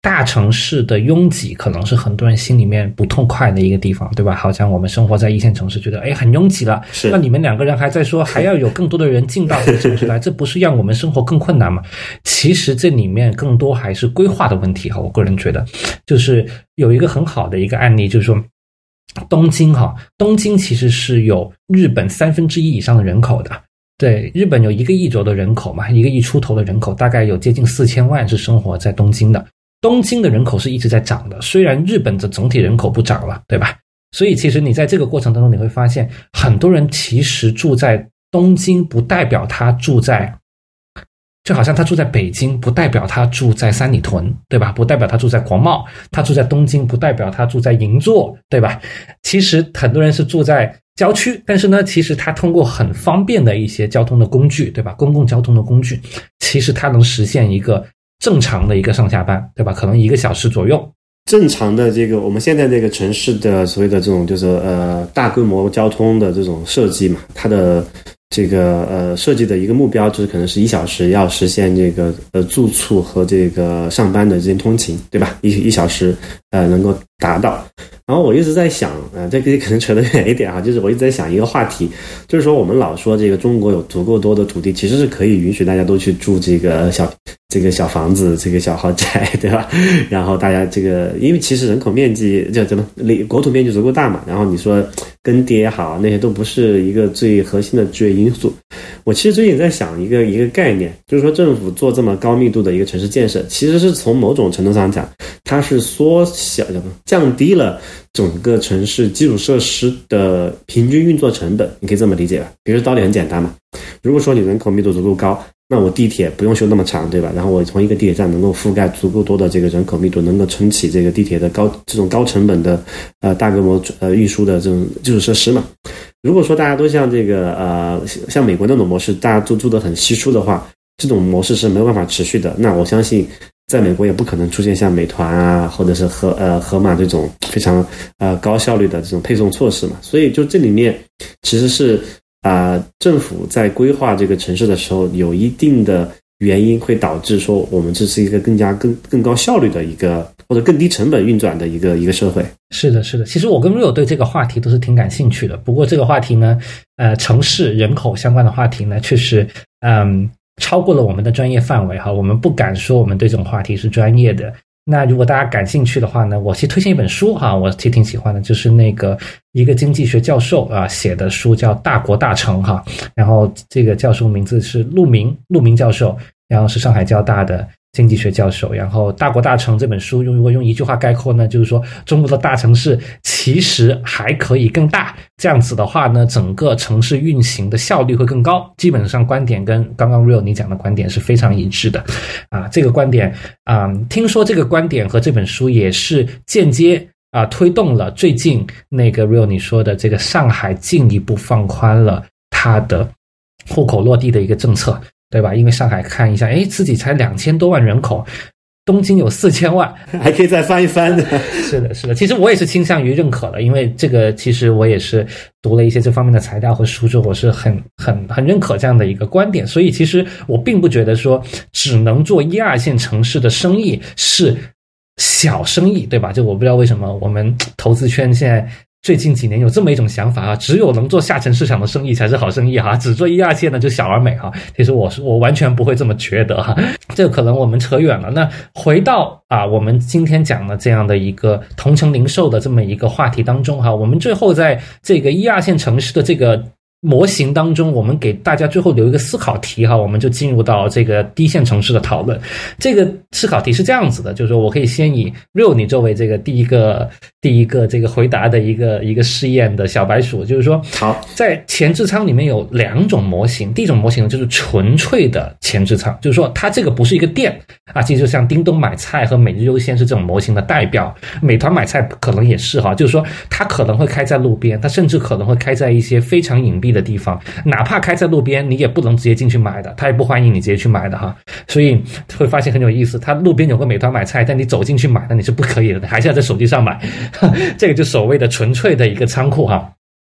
S2: 大城市的拥挤可能是很多人心里面不痛快的一个地方，对吧？好像我们生活在一线城市，觉得哎很拥挤了，
S1: 是
S2: 那你们两个人还在说还要有更多的人进到这个城市来，这不是让我们生活更困难吗？其实这里面更多还是规划的问题哈，我个人觉得，就是有一个很好的一个案例，就是说东京哈，东京其实是有日本三分之一以上的人口的。对，日本有一个亿左右的人口嘛，一个亿出头的人口，大概有接近四千万是生活在东京的。东京的人口是一直在涨的，虽然日本的总体人口不涨了，对吧？所以其实你在这个过程当中，你会发现很多人其实住在东京，不代表他住在，就好像他住在北京，不代表他住在三里屯，对吧？不代表他住在国贸，他住在东京，不代表他住在银座，对吧？其实很多人是住在郊区，但是呢，其实他通过很方便的一些交通的工具，对吧？公共交通的工具，其实他能实现一个正常的一个上下班，对吧？可能一个小时左右。
S1: 正常的这个我们现在这个城市的所谓的这种就是呃大规模交通的这种设计嘛，它的这个呃设计的一个目标就是可能是一小时要实现这个呃住处和这个上班的之间通勤，对吧？一一小时呃能够达到。然后我一直在想，呃，这个可能扯得远一点啊，就是我一直在想一个话题，就是说我们老说这个中国有足够多的土地，其实是可以允许大家都去住这个小这个小房子，这个小豪宅，对吧？然后大家这个，因为其实人口面积就怎么国土面积足够大嘛，然后你说更迭也好，那些都不是一个最核心的制约因素。我其实最近在想一个一个概念，就是说政府做这么高密度的一个城市建设，其实是从某种程度上讲，它是缩小降低了整个城市基础设施的平均运作成本，你可以这么理解吧？比如道理很简单嘛，如果说你人口密度足够高，那我地铁不用修那么长，对吧？然后我从一个地铁站能够覆盖足够多的这个人口密度，能够撑起这个地铁的高这种高成本的呃大规模呃运输的这种基础设施嘛。如果说大家都像这个呃像美国那种模式，大家都住得很稀疏的话，这种模式是没有办法持续的。那我相信在美国也不可能出现像美团啊或者是盒呃盒马这种非常呃高效率的这种配送措施嘛。所以就这里面其实是啊、呃、政府在规划这个城市的时候，有一定的原因会导致说我们这是一个更加更更高效率的一个或者更低成本运转的一个一个社会。
S2: 是的，是的。其实我跟 Rio 对这个话题都是挺感兴趣的。不过这个话题呢，呃，城市人口相关的话题呢，确实，嗯，超过了我们的专业范围哈。我们不敢说我们对这种话题是专业的。那如果大家感兴趣的话呢，我其实推荐一本书哈，我其实挺喜欢的，就是那个一个经济学教授啊写的书叫《大国大城》哈。然后这个教授名字是陆明，陆明教授，然后是上海交大的经济学教授。然后《大国大城》这本书如果用一句话概括呢，就是说中国的大城市其实还可以更大，这样子的话呢，整个城市运行的效率会更高。基本上观点跟刚刚 Rio 你讲的观点是非常一致的啊。这个观点啊、嗯，听说这个观点和这本书也是间接啊推动了最近那个 Rio 你说的这个上海进一步放宽了它的户口落地的一个政策，对吧？因为上海看一下，诶，自己才两千多万人口，东京有四千万，
S1: 还可以再翻一翻的。
S2: 是的，是的。其实我也是倾向于认可的，因为这个其实我也是读了一些这方面的材料和书之后，我是很很很认可这样的一个观点。所以其实我并不觉得说只能做一二线城市的生意是小生意，对吧？就我不知道为什么我们投资圈现在最近几年有这么一种想法啊，只有能做下沉市场的生意才是好生意哈，只做一二线的就小而美哈。其实我是我完全不会这么觉得哈，这个可能我们扯远了。那回到啊，我们今天讲的这样的一个同城零售的这么一个话题当中哈，我们最后在这个一二线城市的这个模型当中，我们给大家最后留一个思考题哈，我们就进入到这个低线城市的讨论。这个思考题是这样子的，就是说我可以先以 Rio 你作为这个第一个第一个这个回答的一个一个试验的小白鼠，就是说，
S1: 好，
S2: 在前置仓里面有两种模型，第一种模型就是纯粹的前置仓，就是说它这个不是一个店啊，其实就像叮咚买菜和每日优先是这种模型的代表，美团买菜可能也是哈，就是说它可能会开在路边，它甚至可能会开在一些非常隐蔽的地方，哪怕开在路边，你也不能直接进去买的，它也不欢迎你直接去买的哈。所以会发现很有意思，它路边有个美团买菜，但你走进去买的你是不可以的，还是要在手机上买。这个就所谓的纯粹的一个仓库哈。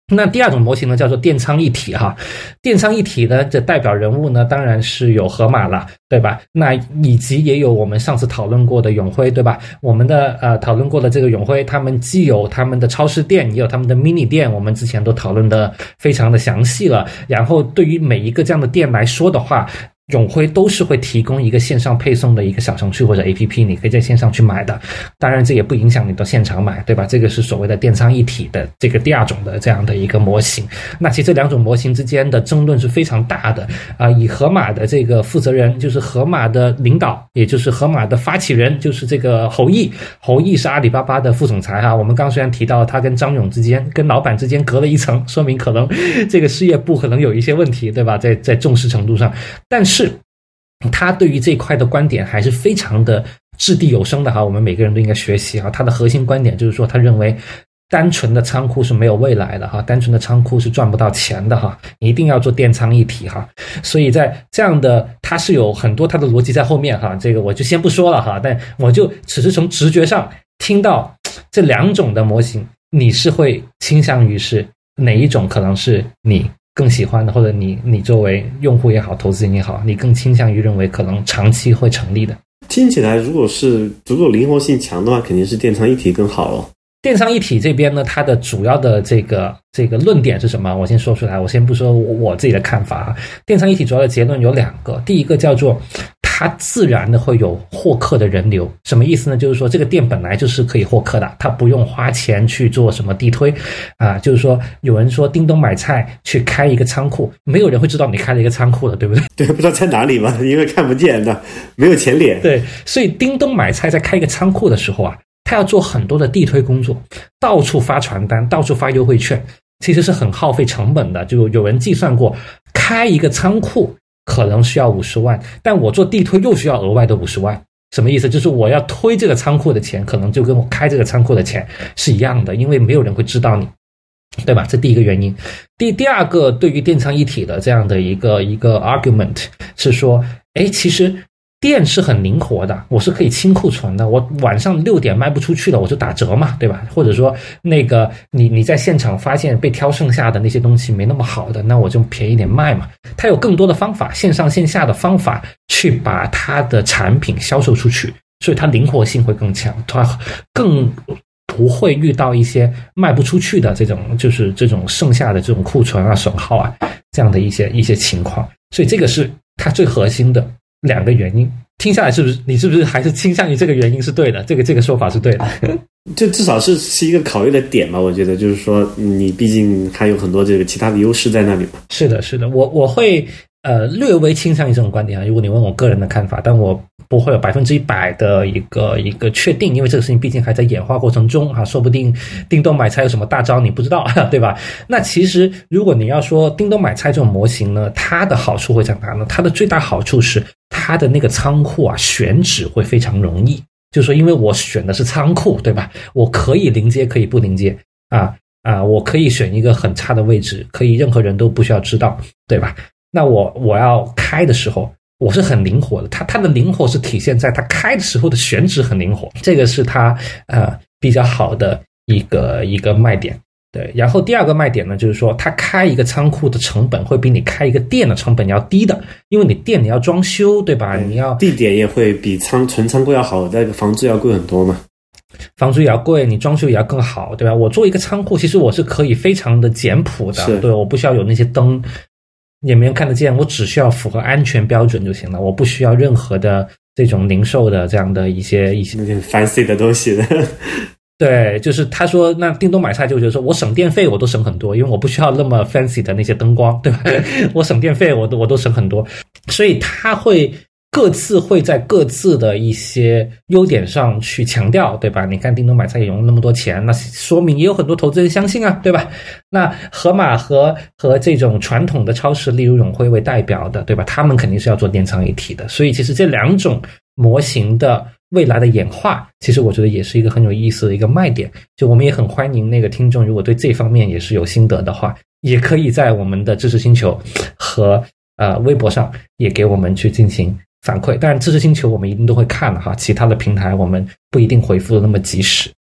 S2: 那第二种模型呢，叫做电仓一体哈。电仓一体呢，这代表人物呢，当然是有河马了，对吧？那以及也有我们上次讨论过的永辉，对吧？我们的呃讨论过的这个永辉，他们既有他们的超市店，也有他们的 mini 店，我们之前都讨论的非常的详细了。然后对于每一个这样的店来说的话，永辉都是会提供一个线上配送的一个小程序或者 A P P， 你可以在线上去买的。当然这也不影响你到现场买，对吧？这个是所谓的电仓一体的这个第二种的这样的一个模型。那其实这两种模型之间的争论是非常大的啊、呃。以盒马的这个负责人，就是盒马的领导，也就是盒马的发起人，就是这个侯毅。侯毅是阿里巴巴的副总裁哈。我们刚虽然提到他跟张勇之间，跟老板之间隔了一层，说明可能这个事业部可能有一些问题，对吧？在在重视程度上，但是是他对于这一块的观点还是非常的掷地有声的哈，我们每个人都应该学习哈。他的核心观点就是说，他认为单纯的仓库是没有未来的哈，单纯的仓库是赚不到钱的哈，一定要做电仓一体哈。所以在这样的，他是有很多他的逻辑在后面哈，这个我就先不说了哈，但我就只是从直觉上听到这两种的模型，你是会倾向于是哪一种可能是你更喜欢的，或者你你作为用户也好，投资人也好，你更倾向于认为可能长期会成立的。
S1: 听起来如果是足够灵活性强的话，肯定是电仓一体更好了。
S2: 电仓一体这边呢，它的主要的这个这个论点是什么？我先说出来，我先不说我自己的看法啊。电仓一体主要的结论有两个，第一个叫做它自然的会有获客的人流，什么意思呢？就是说这个店本来就是可以获客的，它不用花钱去做什么地推啊。就是说有人说叮咚买菜去开一个仓库，没有人会知道你开了一个仓库的，对不对？
S1: 对，不知道在哪里嘛，因为看不见的，没有前脸。
S2: 对，所以叮咚买菜在开一个仓库的时候啊，他要做很多的地推工作，到处发传单，到处发优惠券，其实是很耗费成本的。就有人计算过，开一个仓库可能需要五十万，但我做地推又需要额外的五十万。什么意思？就是我要推这个仓库的钱，可能就跟我开这个仓库的钱是一样的，因为没有人会知道你，对吧？这第一个原因。第第二个，对于电仓一体的这样的一个一个 argument 是说，诶，其实店是很灵活的，我是可以清库存的，我晚上六点卖不出去了，我就打折嘛，对吧？或者说那个你你在现场发现被挑剩下的那些东西没那么好的，那我就便宜点卖嘛。它有更多的方法，线上线下的方法去把它的产品销售出去，所以它灵活性会更强，它更不会遇到一些卖不出去的这种就是这种剩下的这种库存啊损耗啊这样的一些一些情况。所以这个是它最核心的两个原因。听下来是不是你是不是还是倾向于这个原因是对的，这个这个说法是对的？
S1: 就至少是是一个考虑的点嘛，我觉得就是说你毕竟还有很多这个其他的优势在那里嘛。
S2: 是的是的，我我会呃略微倾向于这种观点啊，如果你问我个人的看法，但我不会有百分之一百的一个一个确定，因为这个事情毕竟还在演化过程中啊，说不定叮咚买菜有什么大招你不知道，对吧？那其实如果你要说叮咚买菜这种模型呢，它的好处会在哪呢？它的最大好处是它的那个仓库啊选址会非常容易，就是说因为我选的是仓库，对吧？我可以临街可以不临街啊啊，我可以选一个很差的位置，可以任何人都不需要知道，对吧？那我我要开的时候我是很灵活的，它它的灵活是体现在它开的时候的选址很灵活，这个是它呃比较好的一个一个卖点。对，然后第二个卖点呢，就是说它开一个仓库的成本会比你开一个店的成本要低的，因为你店你要装修，对吧？你要
S1: 地点也会比仓纯仓库要好，那个房租要贵很多嘛。
S2: 房租也要贵，你装修也要更好，对吧？我做一个仓库，其实我是可以非常的简朴的，对，我不需要有那些灯，也没人看得见，我只需要符合安全标准就行了，我不需要任何的这种零售的这样的一些一些
S1: 那些 fancy 的东西的。
S2: 对，就是他说那叮咚买菜就觉得说我省电费我都省很多，因为我不需要那么 fancy 的那些灯光，对吧？我省电费我都我都省很多，所以他会各自会在各自的一些优点上去强调，对吧？你看叮咚买菜也用那么多钱，那说明也有很多投资人相信啊，对吧？那盒马和和这种传统的超市，例如永辉为代表的，对吧？他们肯定是要做电仓一体的，所以其实这两种模型的未来的演化，其实我觉得也是一个很有意思的一个卖点。就我们也很欢迎那个听众，如果对这方面也是有心得的话，也可以在我们的知识星球和呃微博上也给我们去进行反馈。当然知识星球我们一定都会看的哈，其他的平台我们不一定回复的那么及时。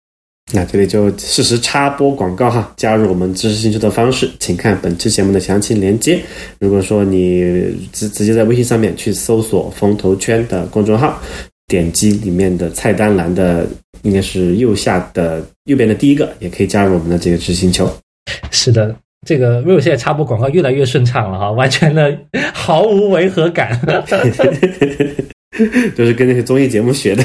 S1: 那这里就适时插播广告哈，加入我们知识星球的方式，请看本期节目的详情连接。如果说你直直接在微信上面去搜索风投圈的公众号，点击里面的菜单栏的应该是右下的右边的第一个，也可以加入我们的这个知识星球。
S2: 是的，这个 Will 现在插播广告越来越顺畅了哈，完全的毫无违和感。
S1: 就是跟那些综艺节目学的。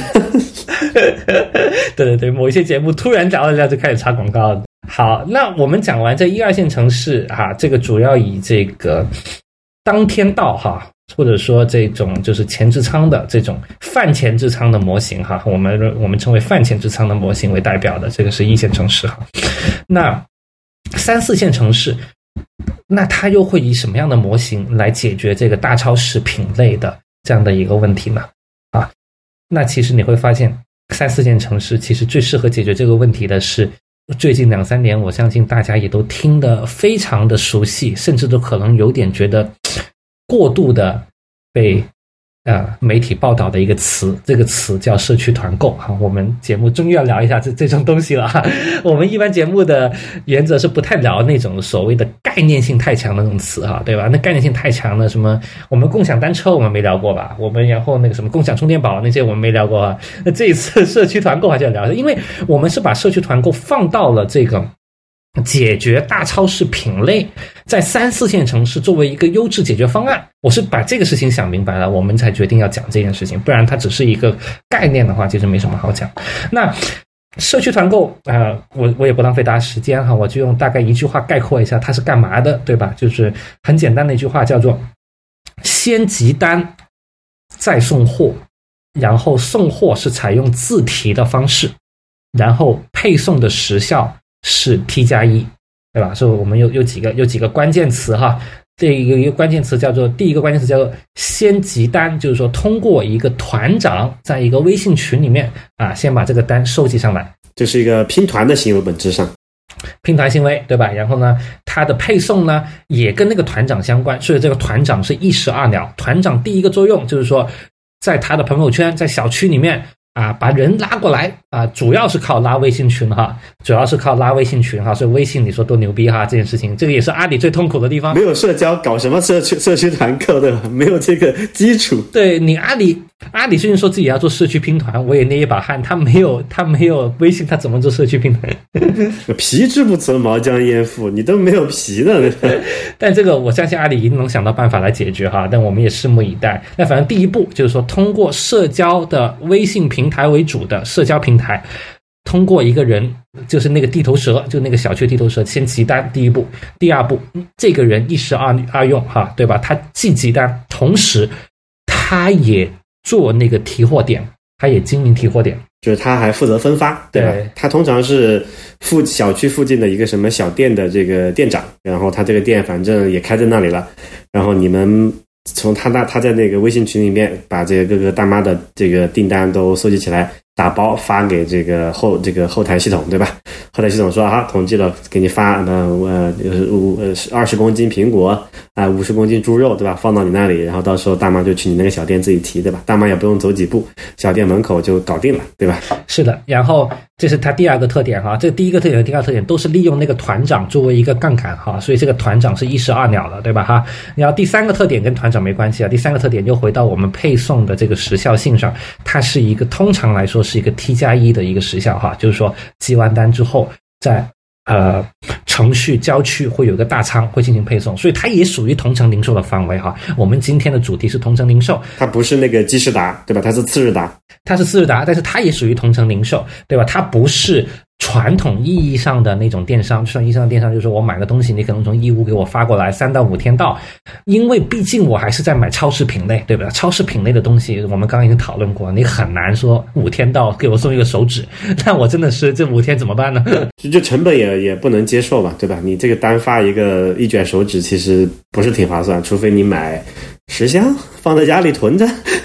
S2: 对对对，某一些节目突然聊了聊就开始插广告了。好，那我们讲完这一二线城市哈，这个主要以这个当天到哈，或者说这种就是前置仓的这种泛前置仓的模型哈，我们我们称为泛前置仓的模型为代表的，这个是一线城市哈。那三四线城市，那它又会以什么样的模型来解决这个大超市品类的这样的一个问题呢？啊，那其实你会发现三四线城市其实最适合解决这个问题的是最近两三年我相信大家也都听得非常的熟悉，甚至都可能有点觉得过度的被呃媒体报道的一个词，这个词叫社区团购哈。我们节目终于要聊一下这这种东西了哈。我们一般节目的原则是不太聊那种所谓的概念性太强的那种词哈，对吧？那概念性太强的什么，我们共享单车我们没聊过吧？我们然后那个什么共享充电宝那些我们没聊过啊。那这一次社区团购还是要聊的，因为我们是把社区团购放到了这个解决大超市品类在三四线城市作为一个优质解决方案，我是把这个事情想明白了，我们才决定要讲这件事情，不然它只是一个概念的话其实没什么好讲。那社区团购呃，我我也不浪费大家时间哈，我就用大概一句话概括一下它是干嘛的，对吧？就是很简单的一句话，叫做先集单再送货，然后送货是采用自提的方式，然后配送的时效是 T 加一，对吧？所以我们有有几个有几个关键词哈。这一个一个关键词叫做，第一个关键词叫做先集单，就是说通过一个团长在一个微信群里面啊，先把这个单收集上来，
S1: 这是一个拼团的行为，本质上
S2: 拼团行为，对吧？然后呢，它的配送呢也跟那个团长相关，所以这个团长是一石二鸟。团长第一个作用就是说，在他的朋友圈，在小区里面啊，把人拉过来啊，主要是靠拉微信群哈，主要是靠拉微信群哈，所以微信你说多牛逼哈，这件事情，这个也是阿里最痛苦的地方。
S1: 没有社交，搞什么社区社区团购对吧？没有这个基础。
S2: 对你阿里，阿里最近说自己要做社区拼团，我也捏一把汗，他没有他没有微信，他怎么做社区拼团？
S1: 皮之不存，毛将焉附，你都没有皮呢。
S2: 但这个我相信阿里一定能想到办法来解决哈，但我们也拭目以待。那反正第一步就是说，通过社交的微信平台为主的社交平台，通过一个人，就是那个地头蛇，就那个小区地头蛇，先集单，第一步。第二步，这个人一石二二用哈，对吧？他既集单，同时他也做那个提货点，他也经营提货点，
S1: 就是他还负责分发，对吧？对，他通常是附小区附近的一个什么小店的这个店长，然后他这个店反正也开在那里了，然后你们从他那他在那个微信群里面把这个各个大妈的这个订单都收集起来，打包发给这个后这个后台系统，对吧？后台系统说啊，统计了，给你发呃呃呃二十公斤苹果啊，五十公斤猪肉，对吧？放到你那里，然后到时候大妈就去你那个小店自己提，对吧？大妈也不用走几步，小店门口就搞定了，对吧？
S2: 是的，然后这是它第二个特点哈，这第一个特点和第二个特点都是利用那个团长作为一个杠杆哈，所以这个团长是一石二鸟了，对吧哈？然后第三个特点跟团长没关系啊，第三个特点就回到我们配送的这个时效性上，它是一个通常来说是一个 T 加一的一个时效哈，就是说集完单之后，在呃程序郊区会有个大仓会进行配送，所以它也属于同城零售的范围哈。我们今天的主题是同城零售，
S1: 它不是那个即时达，对吧？它是次日达，
S2: 它是次日达，但是它也属于同城零售，对吧？它不是传统意义上的那种电商，传统意义上的电商就是我买个东西，你可能从义乌给我发过来，三到五天到，因为毕竟我还是在买超市品类，对吧？超市品类的东西，我们刚刚已经讨论过，你很难说五天到给我送一个手指，那我真的是这五天怎么办呢？
S1: 就就成本也也不能接受吧，对吧？你这个单发一个一卷手指，其实不是挺划算，除非你买十箱放在家里囤着。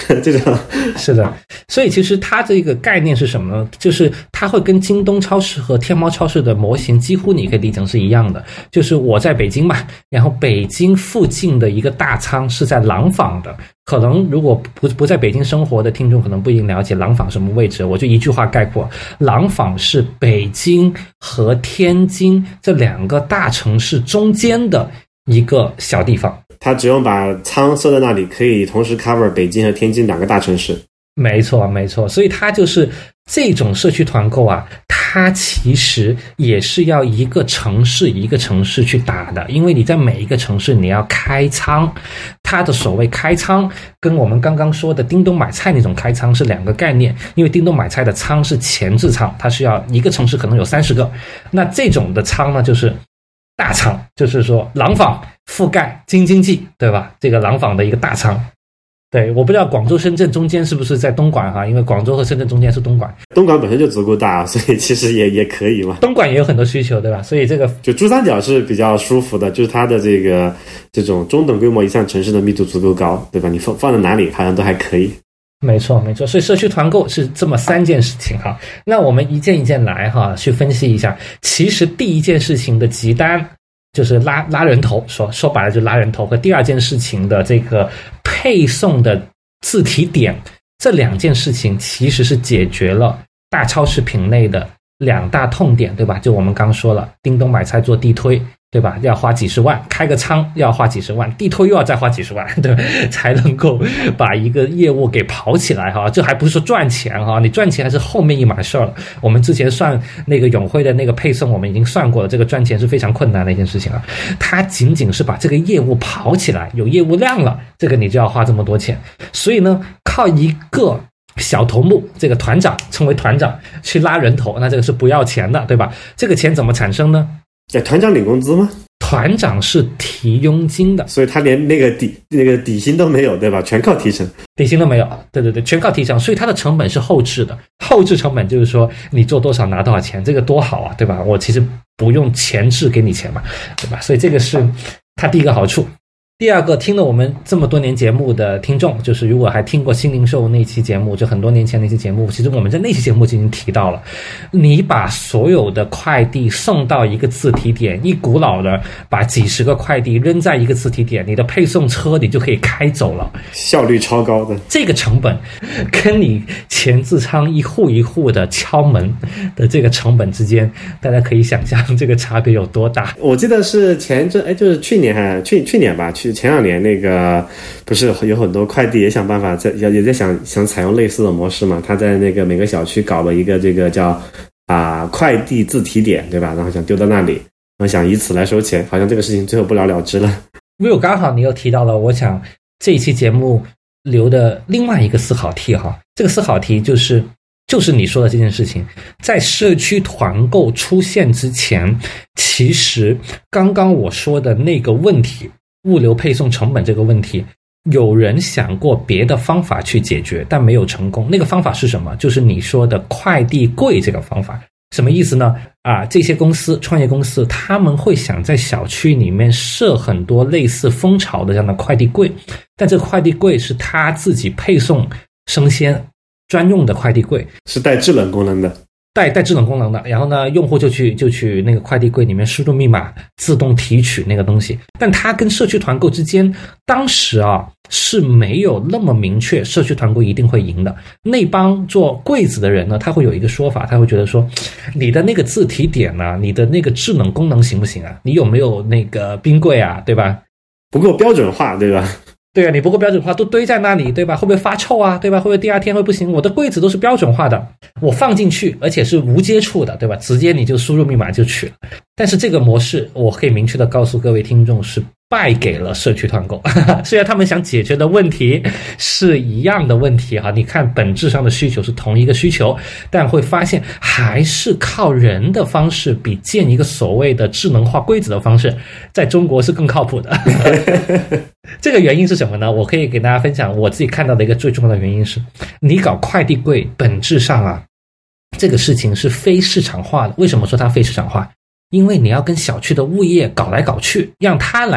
S1: 这种
S2: 是的，所以其实它这个概念是什么呢？就是它会跟京东超市和天猫超市的模型几乎你可以理成是一样的。就是我在北京嘛，然后北京附近的一个大仓是在廊坊的。可能如果不不在北京生活的听众可能不一定了解廊坊什么位置，我就一句话概括，廊坊是北京和天津这两个大城市中间的一个小地方。
S1: 他只用把仓设在那里，可以同时 cover 北京和天津两个大城市。
S2: 没错没错，所以它就是这种社区团购啊，它其实也是要一个城市一个城市去打的，因为你在每一个城市你要开仓。它的所谓开仓跟我们刚刚说的叮咚买菜那种开仓是两个概念，因为叮咚买菜的仓是前置仓，它是要一个城市可能有三十个，那这种的仓呢就是大仓，就是说廊坊覆盖京津冀，对吧？这个廊坊的一个大仓。对，我不知道广州、深圳中间是不是在东莞哈，因为广州和深圳中间是东莞。
S1: 东莞本身就足够大，所以其实也也可以嘛。
S2: 东莞也有很多需求，对吧？所以这个
S1: 就珠三角是比较舒服的，就是它的这个这种中等规模以上城市的密度足够高，对吧？你放放在哪里好像都还可以。
S2: 没错没错，所以社区团购是这么三件事情哈。那我们一件一件来哈，去分析一下。其实第一件事情的集单就是拉拉人头，说说白了就拉人头，和第二件事情的这个配送的自提点，这两件事情其实是解决了大超市品类的两大痛点，对吧？就我们刚说了，叮咚买菜做地推，对吧？要花几十万，开个仓要花几十万，地推又要再花几十万，对吧？才能够把一个业务给跑起来哈。这还不是说赚钱哈，你赚钱还是后面一码事儿了。我们之前算那个永辉的那个配送，我们已经算过了，这个赚钱是非常困难的一件事情啊。它仅仅是把这个业务跑起来，有业务量了，这个你就要花这么多钱。所以呢，靠一个小头目，这个团长称为团长去拉人头，那这个是不要钱的，对吧？这个钱怎么产生呢？
S1: 哎，团长领工资吗？
S2: 团长是提佣金的，
S1: 所以他连那个底那个底薪都没有，对吧？全靠提成，
S2: 底薪都没有，对对对，全靠提成，所以它的成本是后置的。后置成本就是说你做多少拿多少钱，这个多好啊，对吧？我其实不用前置给你钱嘛，对吧？所以这个是它第一个好处。第二个，听了我们这么多年节目的听众，就是如果还听过新零售那期节目，就很多年前那期节目，其实我们在那期节目就已经提到了，你把所有的快递送到一个自提点，一股脑的把几十个快递扔在一个自提点，你的配送车你就可以开走了，
S1: 效率超高的。
S2: 这个成本跟你前置仓一户一户的敲门的这个成本之间，大家可以想象这个差别有多大。
S1: 我记得是前阵，哎，就是去年还去去年吧，去前两年那个不是有很多快递也想办法在也在想想采用类似的模式嘛？他在那个每个小区搞了一个这个叫啊快递自提点，对吧？然后想丢到那里，然后想以此来收钱，好像这个事情最后不了了之了。
S2: Will 刚好你又提到了，我想这一期节目留的另外一个思考题哈，这个思考题就是就是你说的这件事情，在社区团购出现之前，其实刚刚我说的那个问题，物流配送成本这个问题，有人想过别的方法去解决，但没有成功。那个方法是什么？就是你说的快递柜这个方法。什么意思呢？啊，这些公司创业公司他们会想在小区里面设很多类似蜂巢的这样的快递柜，但这个快递柜是他自己配送生鲜专用的快递柜，
S1: 是带制冷功能的。
S2: 带带智能功能的，然后呢，用户就去就去那个快递柜里面输入密码，自动提取那个东西。但它跟社区团购之间，当时啊是没有那么明确，社区团购一定会赢的。那帮做柜子的人呢，他会有一个说法，他会觉得说，你的那个自提点啊，你的那个智能功能行不行啊？你有没有那个冰柜啊，对吧？
S1: 不够标准化，对吧？
S2: 对啊，你不够标准化，都堆在那里，对吧？会不会发臭啊？对吧？会不会第二天会不行？我的柜子都是标准化的，我放进去，而且是无接触的，对吧？直接你就输入密码就取了。但是这个模式，我可以明确的告诉各位听众，是败给了社区团购。虽然他们想解决的问题是一样的问题哈，你看本质上的需求是同一个需求，但会发现还是靠人的方式比建一个所谓的智能化柜子的方式，在中国是更靠谱的。这个原因是什么呢？我可以给大家分享我自己看到的一个最重要的原因是，你搞快递柜本质上啊，这个事情是非市场化的。为什么说它非市场化？因为你要跟小区的物业搞来搞去，让他来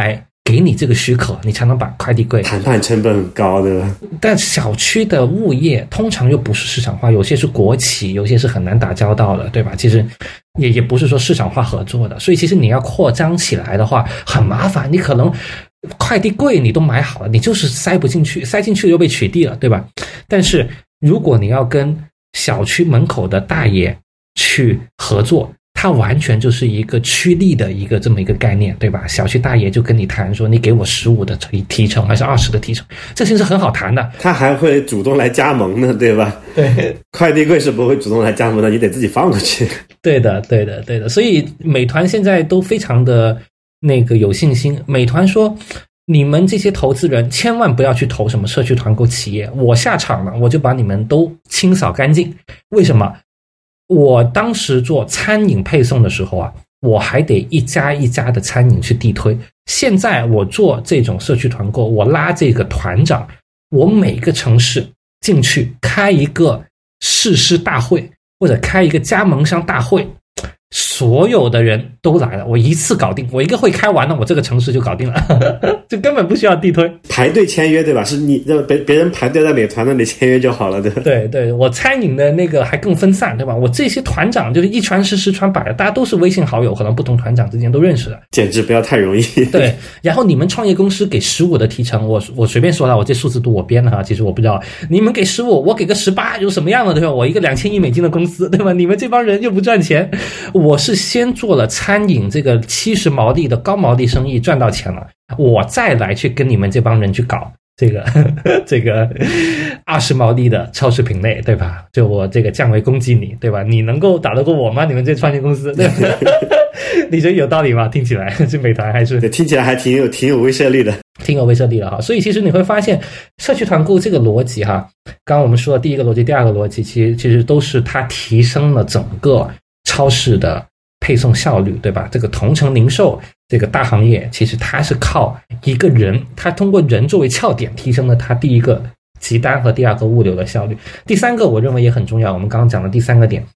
S2: 给你这个许可，你才能把快递柜。
S1: 谈判成本很高的。
S2: 但小区的物业通常又不是市场化，有些是国企，有些是很难打交道的，对吧？其实也也不是说市场化合作的，所以其实你要扩张起来的话很麻烦，你可能快递柜你都买好了，你就是塞不进去，塞进去又被取缔了，对吧？但是如果你要跟小区门口的大爷去合作，它完全就是一个趋利的一个这么一个概念，对吧？小区大爷就跟你谈说，你给我十五的提提成还是二十的提成，这些是很好谈的。
S1: 他还会主动来加盟呢，对吧？
S2: 对，
S1: 快递柜是不会主动来加盟的，你得自己放过去。
S2: 对的，对的，对的。所以美团现在都非常的那个有信心。美团说，你们这些投资人千万不要去投什么社区团购企业，我下场了，我就把你们都清扫干净。为什么？我当时做餐饮配送的时候啊，我还得一家一家的餐饮去地推。现在我做这种社区团购，我拉这个团长，我每个城市进去开一个誓师大会，或者开一个加盟商大会，所有的人都来了，我一次搞定，我一个会开完了，我这个城市就搞定了，就根本不需要地推，
S1: 排队签约，对吧？是你别别人排队在美团那里签约就好了，对吧？
S2: 对对，我餐饮的那个还更分散，对吧？我这些团长就是一传十，十传百的，大家都是微信好友，可能不同团长之间都认识的，
S1: 简直不要太容易。
S2: 对，然后你们创业公司给十五的提成，我我随便说了，我这数字都我编的哈，其实我不知道，你们给十五，我给个十八，有什么样的，对吧？我一个两千亿美金的公司，对吧？你们这帮人又不赚钱，我是先做了餐饮这个七十毛利的高毛利生意赚到钱了，我再来去跟你们这帮人去搞这个这个二十毛利的超市品类，对吧？就我这个降维攻击你，对吧？你能够打得过我吗？你们这创业公司，对吧？你觉得有道理吗？听起来这美团还是
S1: 对，听起来还挺有挺有威慑力的，
S2: 挺有威慑力的哈。所以其实你会发现，社区团购这个逻辑哈，刚刚我们说的第一个逻辑、第二个逻辑，其实其实都是它提升了整个超市的配送效率，对吧？这个同城零售这个大行业，其实它是靠一个人，它通过人作为翘点，提升了它第一个集单和第二个物流的效率。第三个我认为也很重要，我们刚刚讲的第三个点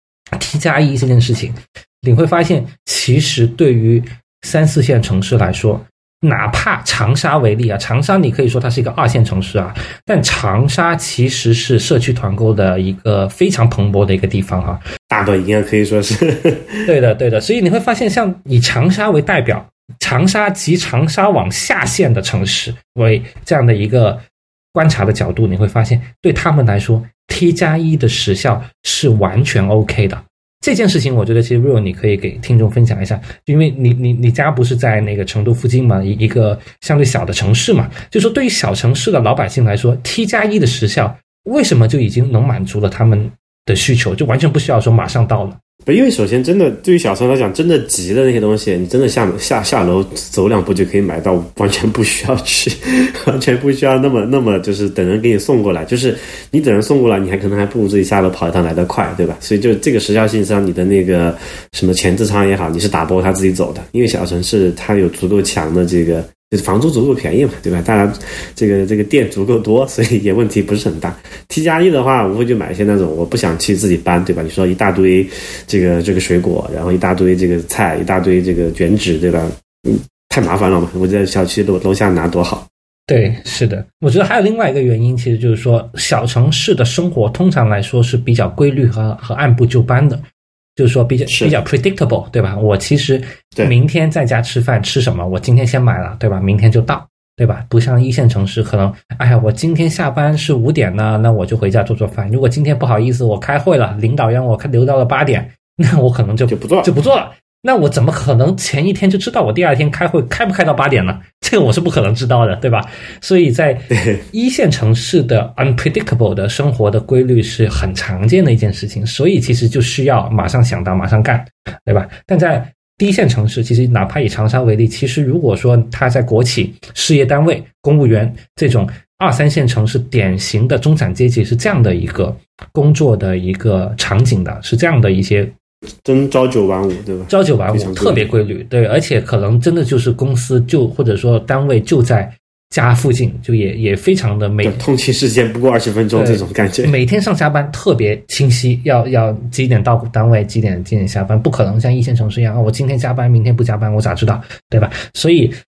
S2: T 加一这件事情，你会发现其实对于三四线城市来说，哪怕长沙为例啊，长沙你可以说它是一个二线城市啊，但长沙其实是社区团购的一个非常蓬勃的一个地方啊，
S1: 大本营啊，可以说是。
S2: 对的，对的。所以你会发现，像以长沙为代表，长沙及长沙往下线的城市为这样的一个观察的角度，你会发现对他们来说 T 加一的时效是完全 OK 的。这件事情我觉得其实 Real 你可以给听众分享一下，因为你你你家不是在那个成都附近嘛，一一个相对小的城市嘛，就说对于小城市的老百姓来说 T 加一的时效为什么就已经能满足了他们的需求，就完全不需要说马上到了。
S1: 不，因为首先真的对于小城来讲，真的急的那些东西，你真的下下下楼走两步就可以买到，完全不需要去，完全不需要那么那么就是等人给你送过来，就是你等人送过来，你还可能还不如自己下楼跑一趟来得快，对吧？所以就这个时效性上，你的那个什么前置仓也好，你是打不过他自己走的，因为小城市它有足够强的这个。就是房租足够便宜嘛，对吧？大家这个这个店足够多，所以也问题不是很大。T 加一的话，无非就买一些那种我不想去自己搬，对吧？你说一大堆这个这个水果，然后一大堆这个菜，一大堆这个卷纸，对吧？嗯，太麻烦了嘛。我在小区楼楼下拿多好。
S2: 对，是的。我觉得还有另外一个原因，其实就是说，小城市的生活通常来说是比较规律和和按部就班的。就是说比较比较 predictable， 对吧？我其实明天在家吃饭吃什么，我今天先买了，对吧？明天就到，对吧？不像一线城市，可能哎呀，我今天下班是五点呢，那我就回家做做饭。如果今天不好意思，我开会了，领导让我留到了八点，那我可能就
S1: 就不做了，
S2: 就不做了。那我怎么可能前一天就知道我第二天开会开不开到八点呢？这个我是不可能知道的，对吧？所以在一线城市的 unpredictable 的生活的规律是很常见的一件事情，所以其实就需要马上想到马上干，对吧？但在第一线城市，其实哪怕以长沙为例，其实如果说他在国企、事业单位、公务员这种二三线城市典型的中产阶级是这样的一个工作的一个场景的，是这样的一些
S1: 真朝九晚五，对吧？
S2: 朝九晚五特别规律，对，而且可能真的就是公司就或者说单位就在家附近，就也也非常的每
S1: 通勤时间不过二十分钟这种感觉，
S2: 每天上下班特别清晰，要要几点到单位，几点几点下班，不可能像一线城市一样，我今天加班，明天不加班，我咋知道，对吧？所以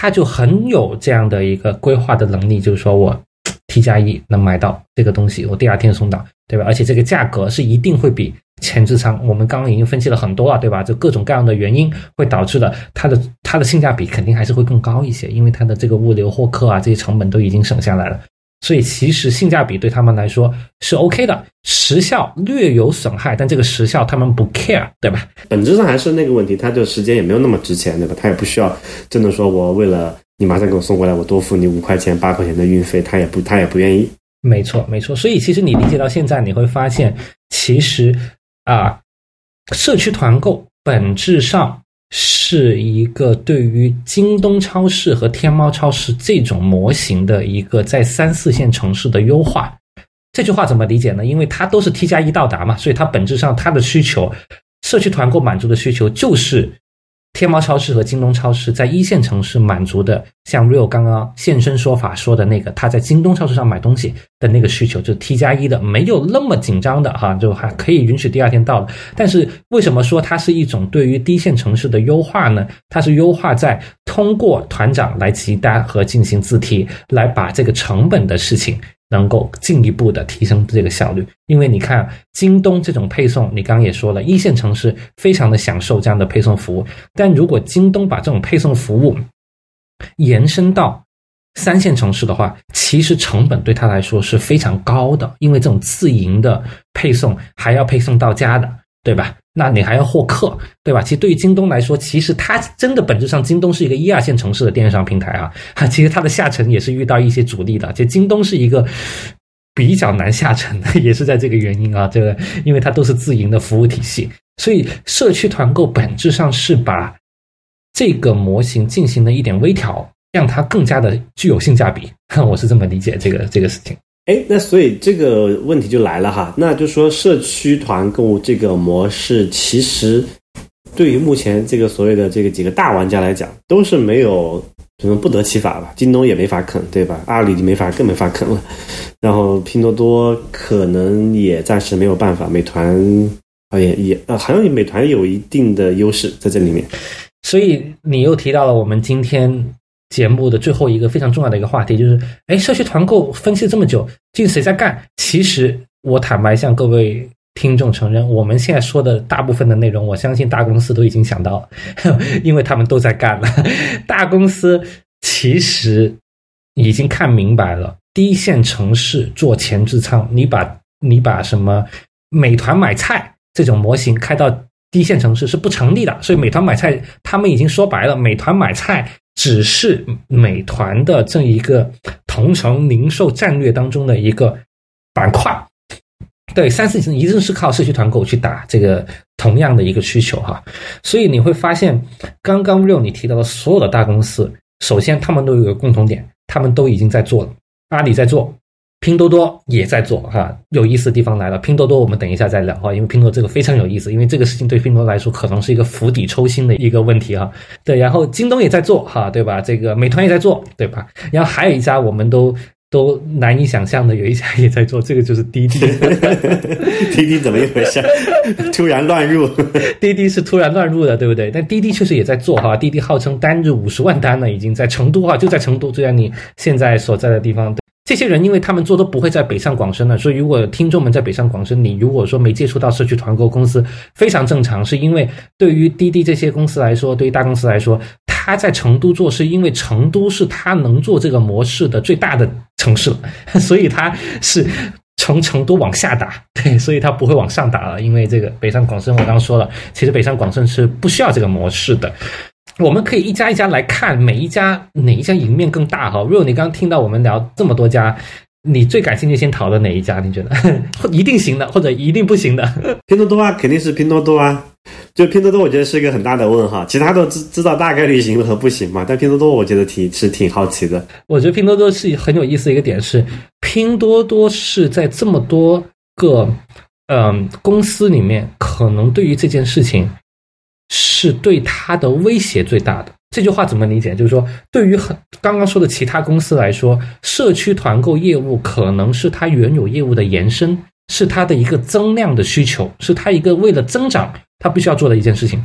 S2: 他就很有这样的一个规划的能力，就是说我 T 加一能买到这个东西，我第二天送到，对吧？而且这个价格是一定会比前置仓，我们刚刚已经分析了很多了，对吧？就各种各样的原因会导致了它的它的性价比肯定还是会更高一些，因为它的这个物流获客啊这些成本都已经省下来了。所以其实性价比对他们来说是 OK 的，时效略有损害，但这个时效他们不 care， 对吧？
S1: 本质上还是那个问题，它的时间也没有那么值钱，对吧？它也不需要真的说我为了你马上给我送过来，我多付你五块钱八块钱的运费，他也不他也不愿意。
S2: 没错没错，所以其实你理解到现在，你会发现其实啊，社区团购本质上是一个对于京东超市和天猫超市这种模型的一个在三四线城市的优化。这句话怎么理解呢？因为它都是 T 加一到达嘛，所以它本质上它的需求，社区团购满足的需求就是天猫超市和京东超市在一线城市满足的，像 Real 刚刚现身说法说的那个，他在京东超市上买东西的那个需求，就是 T 加一的，没有那么紧张的哈，就还可以允许第二天到的。但是为什么说它是一种对于低线城市的优化呢？它是优化在通过团长来集单和进行自提，来把这个成本的事情能够进一步的提升这个效率。因为你看京东这种配送，你刚刚也说了，一线城市非常的享受这样的配送服务，但如果京东把这种配送服务延伸到三线城市的话，其实成本对他来说是非常高的，因为这种自营的配送还要配送到家的，对吧？那你还要获客，对吧？其实对于京东来说，其实它真的本质上京东是一个一二线城市的电商平台啊，其实它的下沉也是遇到一些阻力的，其实京东是一个比较难下沉的，也是在这个原因啊，这个因为它都是自营的服务体系，所以社区团购本质上是把这个模型进行了一点微调，让它更加的具有性价比，我是这么理解这个这个事情。
S1: 哎，那所以这个问题就来了哈，那就说社区团购这个模式，其实对于目前这个所谓的这个几个大玩家来讲，都是没有可能不得其法吧，京东也没法啃，对吧？阿里没法更没法啃了，然后拼多多可能也暂时没有办法，美团啊也也呃好像美团有一定的优势在这里面。
S2: 所以你又提到了我们今天节目的最后一个非常重要的一个话题，就是哎，社区团购分析了这么久，究竟谁在干？其实我坦白向各位听众承认，我们现在说的大部分的内容，我相信大公司都已经想到了，因为他们都在干了。大公司其实已经看明白了，第一线城市做前置仓，你把你把什么美团买菜这种模型开到第一线城市是不成立的，所以美团买菜他们已经说白了，美团买菜只是美团的这一个同城零售战略当中的一个板块。对，三四一定是靠社区团购去打这个同样的一个需求哈。所以你会发现，刚刚 Real 你提到的所有的大公司，首先他们都有一个共同点，他们都已经在做了，阿里在做，拼多多也在做哈。有意思的地方来了，拼多多我们等一下再聊哈，因为拼多多这个非常有意思，因为这个事情对拼多多来说可能是一个釜底抽薪的一个问题哈。对，然后京东也在做哈，对吧？这个美团也在做，对吧？然后还有一家我们都都难以想象的，有一家也在做，这个就是滴滴。
S1: 滴滴怎么一回事？突然乱入。
S2: 滴滴是突然乱入的，对不对？但滴滴确实也在做哈，滴滴号称单日五十万单呢，已经在成都哈，就在成都，就在你现在所在的地方。这些人因为他们做都不会在北上广深了，所以如果听众们在北上广深，你如果说没接触到社区团购公司，非常正常，是因为对于滴滴这些公司来说，对于大公司来说，他在成都做是因为成都是他能做这个模式的最大的城市了，所以他是从成都往下打，对，所以他不会往上打了，因为这个北上广深我刚刚说了，其实北上广深是不需要这个模式的。我们可以一家一家来看，每一家哪一家赢面更大哈。如果你刚刚听到我们聊这么多家，你最感兴趣先讨论哪一家？你觉得一定行的，或者一定不行的？
S1: 拼多多啊，肯定是拼多多啊。就拼多多，我觉得是一个很大的问号，其他都知知道大概率行和不行嘛，但拼多多我觉得挺是挺好奇的。
S2: 我觉得拼多多是很有意思的一个点是，拼多多是在这么多个嗯公司里面，可能对于这件事情是对它的威胁最大的。这句话怎么理解？就是说，对于很刚刚说的其他公司来说，社区团购业务可能是它原有业务的延伸，是它的一个增量的需求，是它一个为了增长它必须要做的一件事情。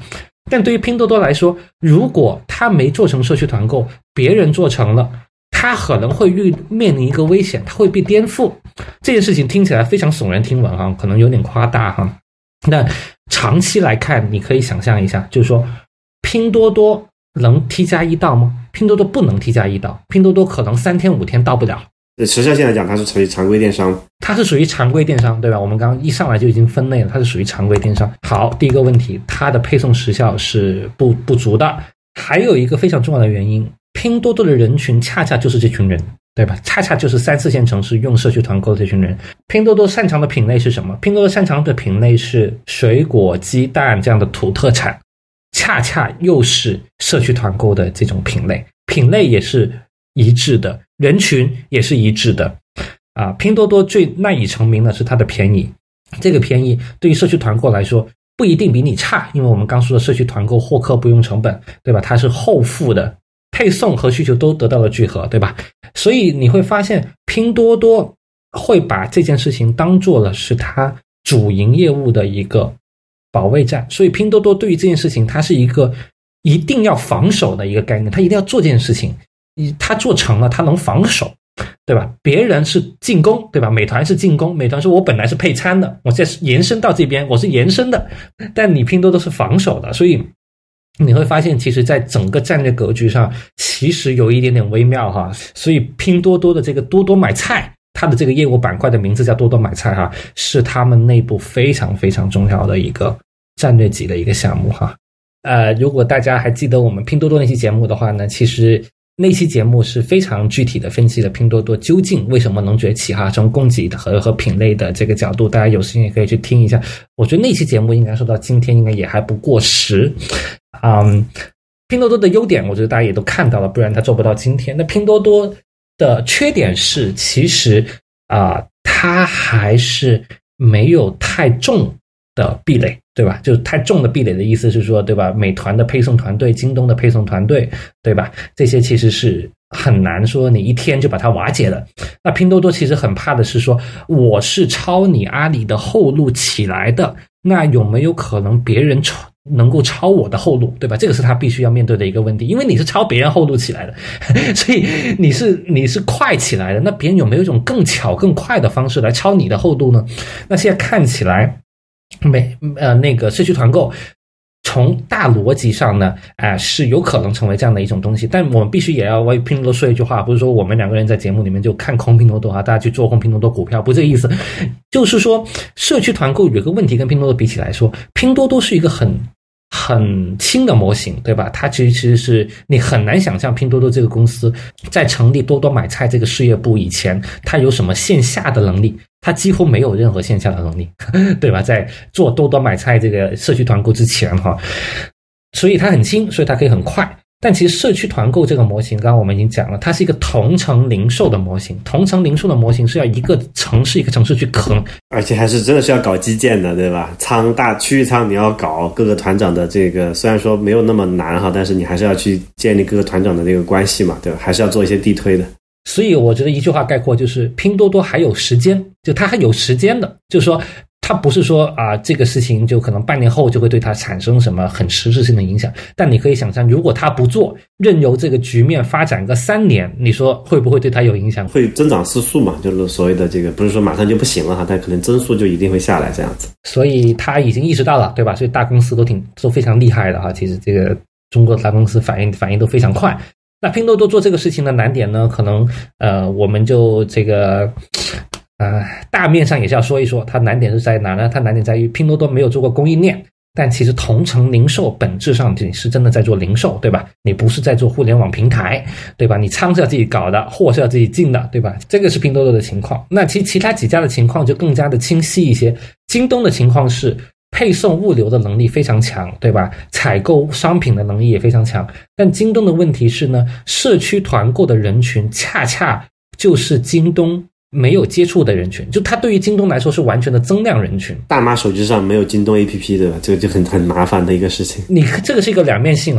S2: 但对于拼多多来说，如果他没做成社区团购，别人做成了，他可能会遇面临一个危险，他会被颠覆。这件事情听起来非常耸人听闻哈，可能有点夸大哈。那长期来看，你可以想象一下，就是说拼多多能 T 加一到吗？拼多多不能 T 加一到，拼多多可能三天五天到不了。
S3: 时效性来讲，它是属于常规电商，
S2: 它是属于常规电商，对吧？我们刚刚一上来就已经分类了，它是属于常规电商。好，第一个问题，它的配送时效是不不足的。还有一个非常重要的原因，拼多多的人群恰恰就是这群人，对吧？恰恰就是三四线城市用社区团购的这群人。拼多多擅长的品类是什么？拼多多擅长的品类是水果、鸡蛋这样的土特产，恰恰又是社区团购的这种品类，品类也是一致的，人群也是一致的。啊，拼多多最赖以成名的是它的便宜，这个便宜对于社区团购来说不一定比你差，因为我们刚说的社区团购获客不用成本，对吧？它是后付的，配送和需求都得到了聚合，对吧？所以你会发现拼多多会把这件事情当做了是它主营业务的一个保卫战，所以拼多多对于这件事情它是一个一定要防守的一个概念，它一定要做这件事情，它做成了它能防守，对吧？别人是进攻，对吧？美团是进攻，美团说我本来是配餐的，我现在延伸到这边，我是延伸的，但你拼多多是防守的，所以你会发现其实在整个战略格局上其实有一点点微妙哈。所以拼多多的这个多多买菜，它的这个业务板块的名字叫多多买菜哈，是他们内部非常非常重要的一个战略级的一个项目哈。呃，如果大家还记得我们拼多多那期节目的话呢，其实那期节目是非常具体的分析了拼多多究竟为什么能崛起哈，从供给和和品类的这个角度，大家有时间也可以去听一下。我觉得那期节目应该说到今天应该也还不过时。嗯，拼多多的优点我觉得大家也都看到了，不然它做不到今天。那拼多多的缺点是其实啊、呃，它还是没有太重的壁垒，对吧？就是太重的壁垒的意思是说，对吧？美团的配送团队、京东的配送团队，对吧？这些其实是很难说你一天就把它瓦解了。那拼多多其实很怕的是说，我是抄你阿里的后路起来的，那有没有可能别人抄能够抄我的后路，对吧？这个是他必须要面对的一个问题，因为你是抄别人后路起来的，所以你是你是快起来的，那别人有没有一种更巧更快的方式来抄你的后路呢？那现在看起来美呃那个社区团购从大逻辑上呢，啊、呃、是有可能成为这样的一种东西，但我们必须也要为拼多多说一句话，不是说我们两个人在节目里面就看空拼多多啊，大家去做空拼多多股票，不是这个意思，就是说社区团购有个问题，跟拼多多比起来说，拼多多是一个很很轻的模型，对吧？它其实是你很难想象拼多多这个公司在成立多多买菜这个事业部以前，它有什么线下的能力，它几乎没有任何线下的能力，对吧？在做多多买菜这个社区团购之前哈，所以它很轻，所以它可以很快。但其实社区团购这个模型，刚刚我们已经讲了，它是一个同城零售的模型。同城零售的模型是要一个城市一个城市去坑，
S3: 而且还是真的是要搞基建的，对吧？仓大区域仓你要搞各个团长的这个，虽然说没有那么难哈，但是你还是要去建立各个团长的这个关系嘛，对吧？还是要做一些地推的。
S2: 所以我觉得一句话概括就是，拼多多还有时间，就它还有时间的，就是说它不是说啊这个事情就可能半年后就会对它产生什么很实质性的影响，但你可以想象，如果它不做，任由这个局面发展个三年，你说会不会对它有影响？
S3: 会增长失速嘛，就是所谓的这个，不是说马上就不行了哈，但可能增速就一定会下来这样子。
S2: 所以他已经意识到了，对吧？所以大公司都挺都非常厉害的哈，其实这个中国大公司反应反应都非常快。那拼多多做这个事情的难点呢，可能呃我们就这个呃大面上也是要说一说，它难点是在哪呢？它难点在于拼多多没有做过供应链，但其实同城零售本质上你是真的在做零售，对吧？你不是在做互联网平台，对吧？你仓是要自己搞的，货是要自己进的，对吧？这个是拼多多的情况。那其实其他几家的情况就更加的清晰一些。京东的情况是配送物流的能力非常强，对吧？采购商品的能力也非常强。但京东的问题是呢，社区团购的人群恰恰就是京东没有接触的人群，就它对于京东来说是完全的增量人群。
S3: 大妈手机上没有京东 A P P 对吧？这个就很很麻烦的一个事情。
S2: 你这个是一个两面性哈。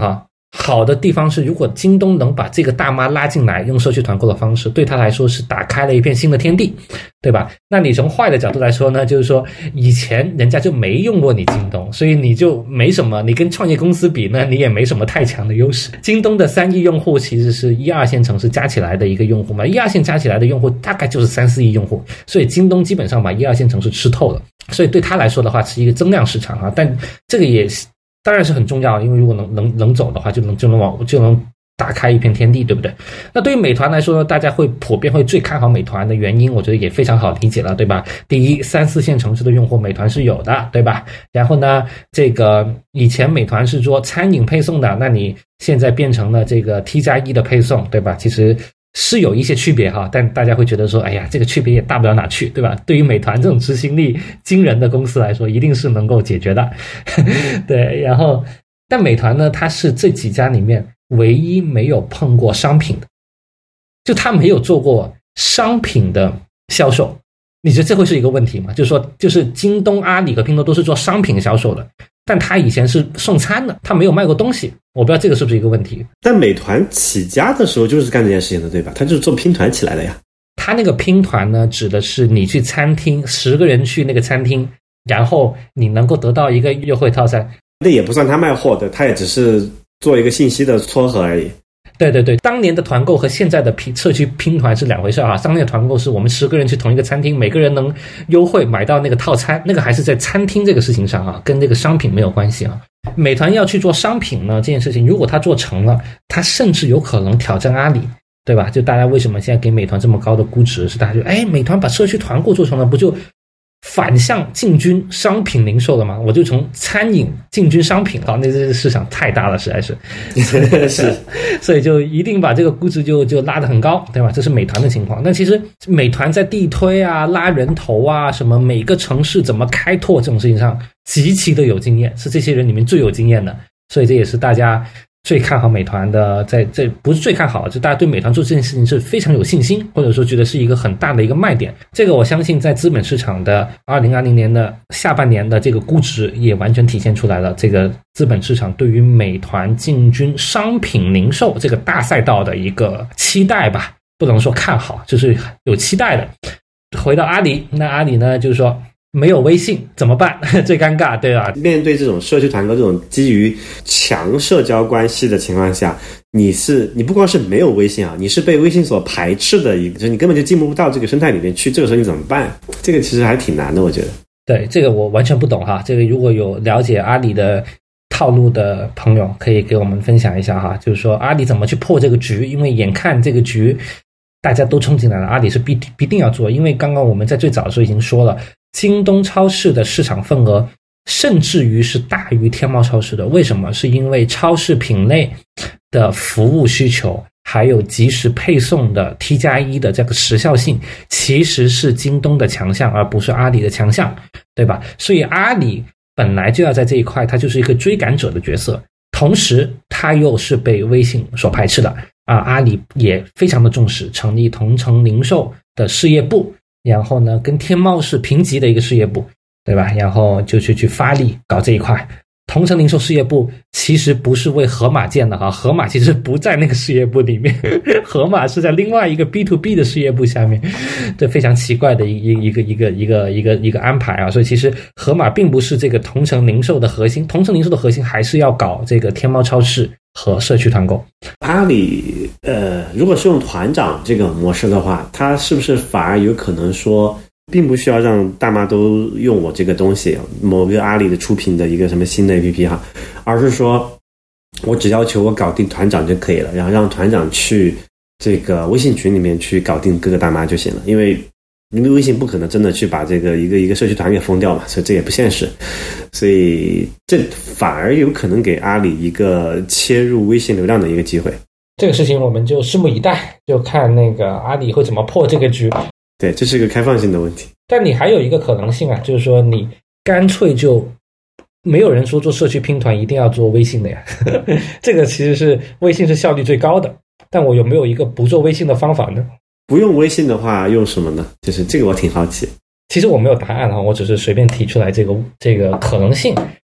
S2: 好的地方是，如果京东能把这个大妈拉进来，用社区团购的方式，对他来说是打开了一片新的天地，对吧？那你从坏的角度来说呢，就是说以前人家就没用过你京东，所以你就没什么，你跟创业公司比呢，你也没什么太强的优势。京东的三亿用户其实是一二线城市加起来的一个用户嘛，一二线加起来的用户大概就是三四亿用户，所以京东基本上把一二线城市吃透了，所以对他来说的话是一个增量市场啊，但这个也当然是很重要，因为如果能能能走的话，就能就能往就能打开一片天地，对不对？那对于美团来说，大家会普遍会最看好美团的原因，我觉得也非常好理解了，对吧？第一，三四线城市的用户美团是有的，对吧？然后呢，这个以前美团是做餐饮配送的，那你现在变成了这个 T 加一的配送，对吧？其实是有一些区别哈，但大家会觉得说，哎呀，这个区别也大不了哪去，对吧？对于美团这种执行力惊人的公司来说，一定是能够解决的。对，然后但美团呢，它是这几家里面唯一没有碰过商品的，就它没有做过商品的销售。你觉得这会是一个问题吗？就是说，就是京东、阿里和拼多多都是做商品销售的，但他以前是送餐的，他没有卖过东西。我不知道这个是不是一个问题。
S3: 但美团起家的时候就是干这件事情的，对吧？他就是做拼团起来的呀。
S2: 他那个拼团呢，指的是你去餐厅，十个人去那个餐厅，然后你能够得到一个优惠套餐。
S3: 那也不算他卖货的，他也只是做一个信息的撮合而已。
S2: 对对对，当年的团购和现在的拼社区拼团是两回事啊。当年的团购是我们十个人去同一个餐厅，每个人能优惠买到那个套餐，那个还是在餐厅这个事情上啊，跟这个商品没有关系啊。美团要去做商品呢，这件事情如果它做成了，它甚至有可能挑战阿里，对吧？就大家为什么现在给美团这么高的估值，是大家就哎，美团把社区团购做成了，不就反向进军商品零售了吗？我就从餐饮进军商品，好，那这个市场太大了，实在是，是，所以就一定把这个估值就就拉得很高，对吧？这是美团的情况。但其实美团在地推啊、拉人头啊、什么每个城市怎么开拓这种事情上极其的有经验，是这些人里面最有经验的，所以这也是大家最看好美团的，在这不是最看好，就大家对美团做这件事情是非常有信心，或者说觉得是一个很大的一个卖点。这个我相信在资本市场的二零二零年的下半年的这个估值也完全体现出来了，这个资本市场对于美团进军商品零售这个大赛道的一个期待吧，不能说看好，就是有期待的。回到阿里，那阿里呢，就是说没有微信怎么办？最尴尬，对吧？
S3: 面对这种社区团购这种基于强社交关系的情况下，你是你不光是没有微信啊，你是被微信所排斥的一个，就是你根本就进入不到这个生态里面去。这个时候你怎么办？这个其实还挺难的，我觉得。
S2: 对，这个我完全不懂哈。这个如果有了解阿里的套路的朋友，可以给我们分享一下哈。就是说阿里怎么去破这个局？因为眼看这个局大家都冲进来了，阿里是必必定要做。因为刚刚我们在最早的时候已经说了，京东超市的市场份额甚至于是大于天猫超市的。为什么？是因为超市品类的服务需求还有即时配送的 T 加一的这个时效性其实是京东的强项，而不是阿里的强项，对吧？所以阿里本来就要在这一块，它就是一个追赶者的角色，同时它又是被微信所排斥的啊。阿里也非常的重视，成立同城零售的事业部，然后呢跟天猫是平级的一个事业部，对吧？然后就去去发力搞这一块。同城零售事业部其实不是为盒马建的哈，盒马其实不在那个事业部里面，盒马是在另外一个 B to B 的事业部下面，这非常奇怪的一一个一个一个一个一个安排啊。所以其实盒马并不是这个同城零售的核心，同城零售的核心还是要搞这个天猫超市和社区团购。
S3: 阿里呃，如果是用团长这个模式的话，它是不是反而有可能说并不需要让大妈都用我这个东西，某个阿里的出品的一个什么新的 A P P 哈，而是说我只要求我搞定团长就可以了，然后让团长去这个微信群里面去搞定各个大妈就行了。因为因为微信不可能真的去把这个一个一个社区团给封掉嘛，所以这也不现实，所以这反而有可能给阿里一个切入微信流量的一个机会。
S2: 这个事情我们就拭目以待，就看那个阿里会怎么破这个局。
S3: 对，这是一个开放性的问题。
S2: 但你还有一个可能性啊，就是说你干脆就没有人说做社区拼团一定要做微信的呀，这个其实是微信是效率最高的，但我有没有一个不做微信的方法呢？
S3: 不用微信的话用什么呢？就是这个我挺好奇。
S2: 其实我没有答案啊，我只是随便提出来这个这个可能性。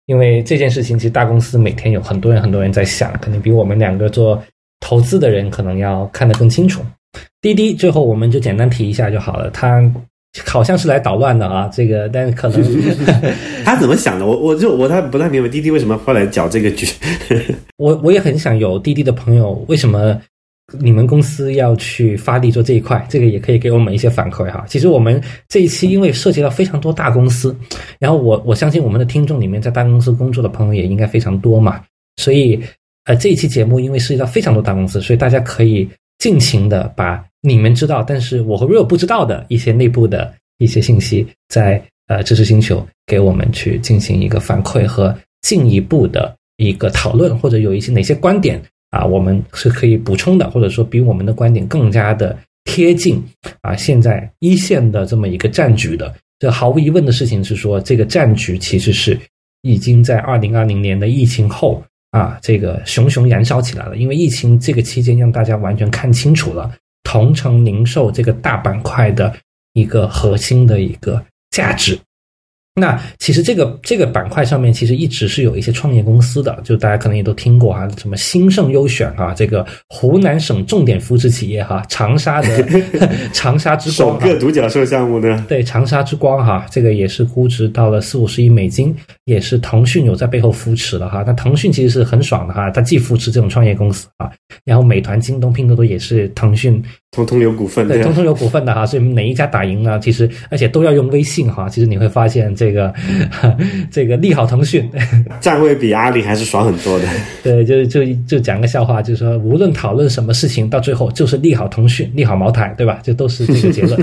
S2: 因为这件事情其实大公司每天有很多人很多人在想，肯定比我们两个做投资的人可能要看得更清楚。滴滴最后我们就简单提一下就好了，它好像是来捣乱的啊，这个但可能
S3: 他怎么想的？我我就我他不太明白滴滴为什么后来搅这个局。
S2: 我我也很想有滴滴的朋友，为什么你们公司要去发力做这一块？这个也可以给我们一些反馈哈。其实我们这一期因为涉及到非常多大公司，然后我我相信我们的听众里面在大公司工作的朋友也应该非常多嘛，所以呃这一期节目因为涉及到非常多大公司，所以大家可以尽情的把你们知道但是我和 Real 不知道的一些内部的一些信息在呃知识星球给我们去进行一个反馈和进一步的一个讨论，或者有一些哪些观点啊我们是可以补充的，或者说比我们的观点更加的贴近啊现在一线的这么一个战局的。这毫无疑问的事情是说，这个战局其实是已经在二零二零年的疫情后啊，这个熊熊燃烧起来了。因为疫情这个期间让大家完全看清楚了同城零售这个大板块的一个核心的一个价值。那其实这个这个板块上面其实一直是有一些创业公司的，就大家可能也都听过哈，什么兴盛优选啊，这个湖南省重点扶持企业哈，长沙的长沙之光，
S3: 首个独角兽项目呢？
S2: 对，长沙之光哈，这个也是估值到了四五十亿美金，也是腾讯有在背后扶持的哈。那腾讯其实是很爽的哈，它既扶持这种创业公司啊，然后美团、京东、拼多多也是腾讯
S3: 通通有股份，
S2: 对，通通有股份的哈，所以哪一家打赢呢？其实而且都要用微信哈，其实你会发现这个这个利好腾讯，
S3: 站位比阿里还是爽很多的。
S2: 对，就就就讲个笑话，就是说无论讨论什么事情，到最后就是利好腾讯、利好茅台，对吧？这都是这个结论。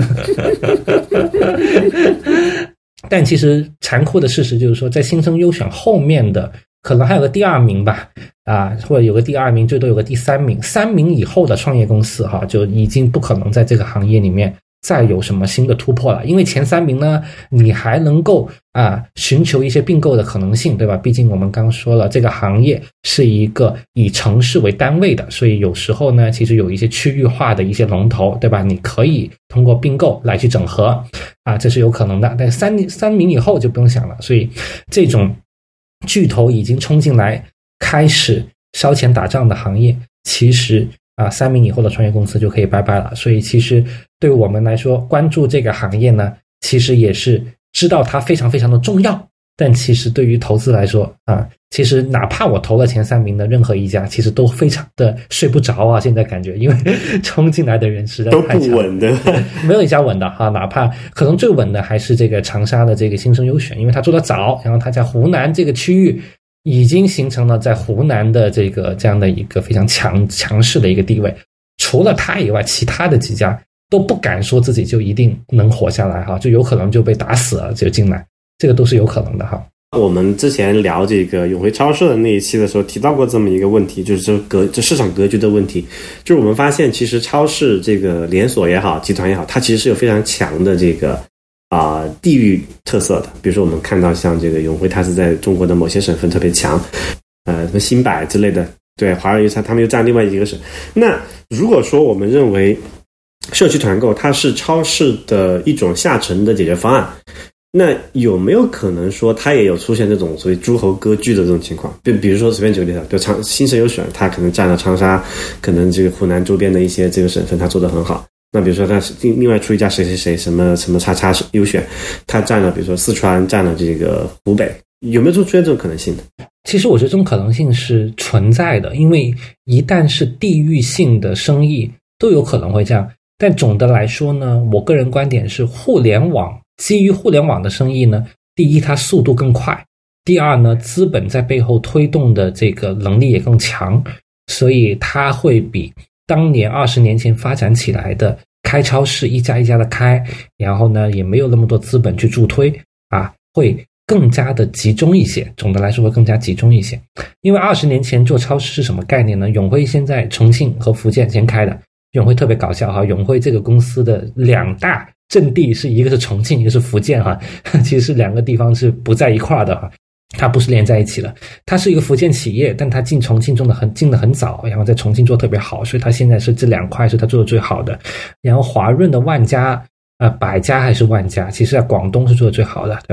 S2: 但其实残酷的事实就是说，在兴盛优选后面的可能还有个第二名吧，啊，或者有个第二名，最多有个第三名，三名以后的创业公司哈，就已经不可能在这个行业里面再有什么新的突破了。因为前三名呢，你还能够啊寻求一些并购的可能性，对吧？毕竟我们刚刚说了，这个行业是一个以城市为单位的，所以有时候呢，其实有一些区域化的一些龙头，对吧？你可以通过并购来去整合啊，这是有可能的。但三三名以后就不用想了，所以这种巨头已经冲进来开始烧钱打仗的行业，其实啊三名以后的创业公司就可以拜拜了。所以其实对我们来说，关注这个行业呢，其实也是知道它非常非常的重要，但其实对于投资来说啊，其实哪怕我投了前三名的任何一家，其实都非常的睡不着啊，现在感觉因为冲进来的人实在太强，
S3: 都不稳的，
S2: 没有一家稳的哈，哪怕可能最稳的还是这个长沙的这个兴盛优选，因为它做得早，然后它在湖南这个区域已经形成了在湖南的这个这样的一个非常强强势的一个地位。除了它以外，其他的几家都不敢说自己就一定能活下来哈，就有可能就被打死了就进来，这个都是有可能的哈。
S3: 我们之前聊这个永辉超市的那一期的时候提到过这么一个问题，就是这格这市场格局的问题。就是我们发现其实超市这个连锁也好，集团也好，它其实是有非常强的这个啊、呃、地域特色的。比如说我们看到像这个永辉，它是在中国的某些省份特别强，呃，什么新百之类的，对，华润它他们又占另外一个省。那如果说我们认为社区团购它是超市的一种下沉的解决方案，那有没有可能说它也有出现这种所谓诸侯割据的这种情况？比比如说随便举个例子，就长兴盛优选，它可能占了长沙，可能这个湖南周边的一些这个省份，它做得很好。那比如说它另外出一家谁谁谁什么什么叉叉优选，它占了比如说四川，占了这个湖北，有没有出现这种可能性的？
S2: 其实我觉得这种可能性是存在的，因为一旦是地域性的生意都有可能会这样。但总的来说呢，我个人观点是，互联网基于互联网的生意呢，第一它速度更快，第二呢资本在背后推动的这个能力也更强，所以它会比当年二十年前发展起来的开超市一家一家的开，然后呢也没有那么多资本去助推啊，会更加的集中一些，总的来说会更加集中一些。因为二十年前做超市是什么概念呢？永辉现在重庆和福建先开的，永辉特别搞笑哈，永辉这个公司的两大阵地是一个是重庆，一个是福建哈，其实是两个地方是不在一块的哈，它不是连在一起的。它是一个福建企业，但它进重庆进的很进的很早，然后在重庆做特别好，所以它现在是这两块是它做的最好的。然后华润的万家呃百家还是万家，其实在广东是做的最好的，对吧？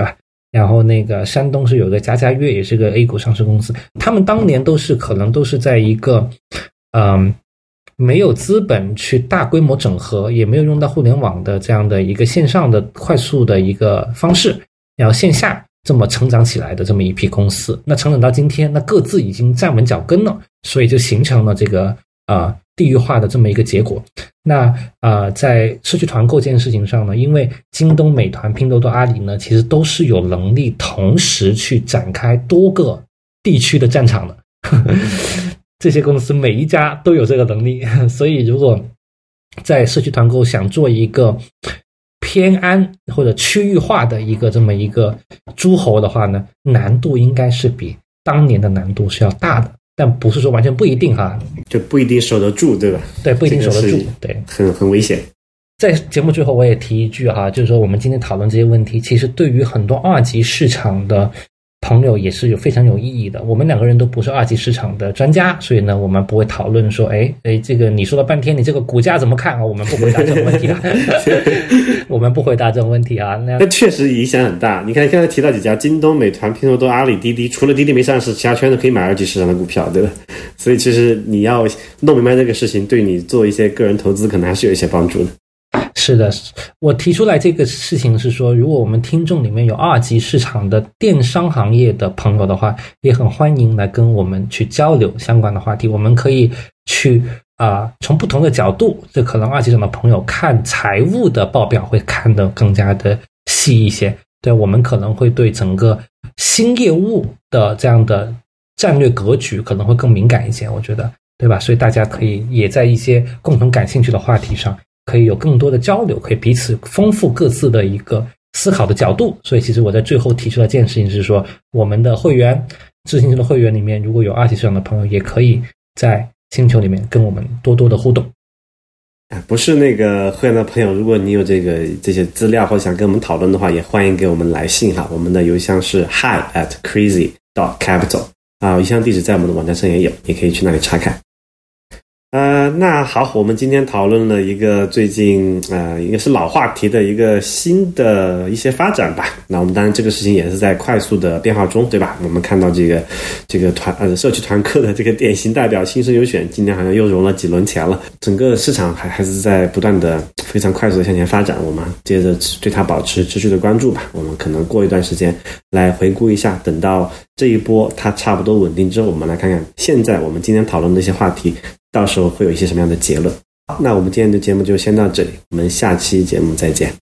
S2: 然后那个山东是有个家家悦，也是个 A 股上市公司，他们当年都是可能都是在一个嗯。没有资本去大规模整合，也没有用到互联网的这样的一个线上的快速的一个方式，然后线下这么成长起来的这么一批公司，那成长到今天，那各自已经站稳脚跟了，所以就形成了这个呃地域化的这么一个结果。那呃在社区团购这件事情上呢，因为京东、美团、拼多多、阿里呢，其实都是有能力同时去展开多个地区的战场的。这些公司每一家都有这个能力，所以如果在社区团购想做一个偏安或者区域化的一个这么一个诸侯的话呢，难度应该是比当年的难度是要大的，但不是说完全不一定哈，
S3: 就不一定守得住，对吧？
S2: 对，不一定守得住，对，
S3: 很很危险。
S2: 在节目最后我也提一句哈，就是说我们今天讨论这些问题，其实对于很多二级市场的朋友也是有非常有意义的。我们两个人都不是二级市场的专家，所以呢，我们不会讨论说，哎哎，这个你说了半天，你这个股价怎么看啊？我们不回答这种问题啊，我们不回答这种问题啊。那
S3: 那确实影响很大。你看刚才提到几家，京东、美团、拼多多、阿里、滴滴，除了滴滴没上市，其他全都可以买二级市场的股票，对吧？所以其实你要弄明白这个事情，对你做一些个人投资可能还是有一些帮助的。
S2: 是的，我提出来这个事情是说，如果我们听众里面有二级市场的电商行业的朋友的话，也很欢迎来跟我们去交流相关的话题。我们可以去啊、呃，从不同的角度，这可能二级市场的朋友看财务的报表会看得更加的细一些。对，我们可能会对整个新业务的这样的战略格局可能会更敏感一些，我觉得，对吧？所以大家可以也在一些共同感兴趣的话题上可以有更多的交流，可以彼此丰富各自的一个思考的角度。所以其实我在最后提出的这件事情是说，我们的会员知星球的会员里面，如果有二级市场的朋友，也可以在星球里面跟我们多多的互动。
S3: 不是那个会员的朋友，如果你有这个这些资料或者想跟我们讨论的话，也欢迎给我们来信哈。我们的邮箱是 hi at crazy dot capital 啊，邮箱地址在我们的网站上也有，也可以去那里查看。呃，那好，我们今天讨论了一个最近呃，应该是老话题的一个新的一些发展吧。那我们当然这个事情也是在快速的变化中，对吧？我们看到这个这个团呃社区团购的这个典型代表新生优选，今年好像又融了几轮钱了，整个市场还还是在不断的非常快速的向前发展。我们接着对它保持持续的关注吧。我们可能过一段时间来回顾一下，等到这一波它差不多稳定之后，我们来看看现在我们今天讨论的一些话题，到时候会有一些什么样的结论。好，那我们今天的节目就先到这里，我们下期节目再见。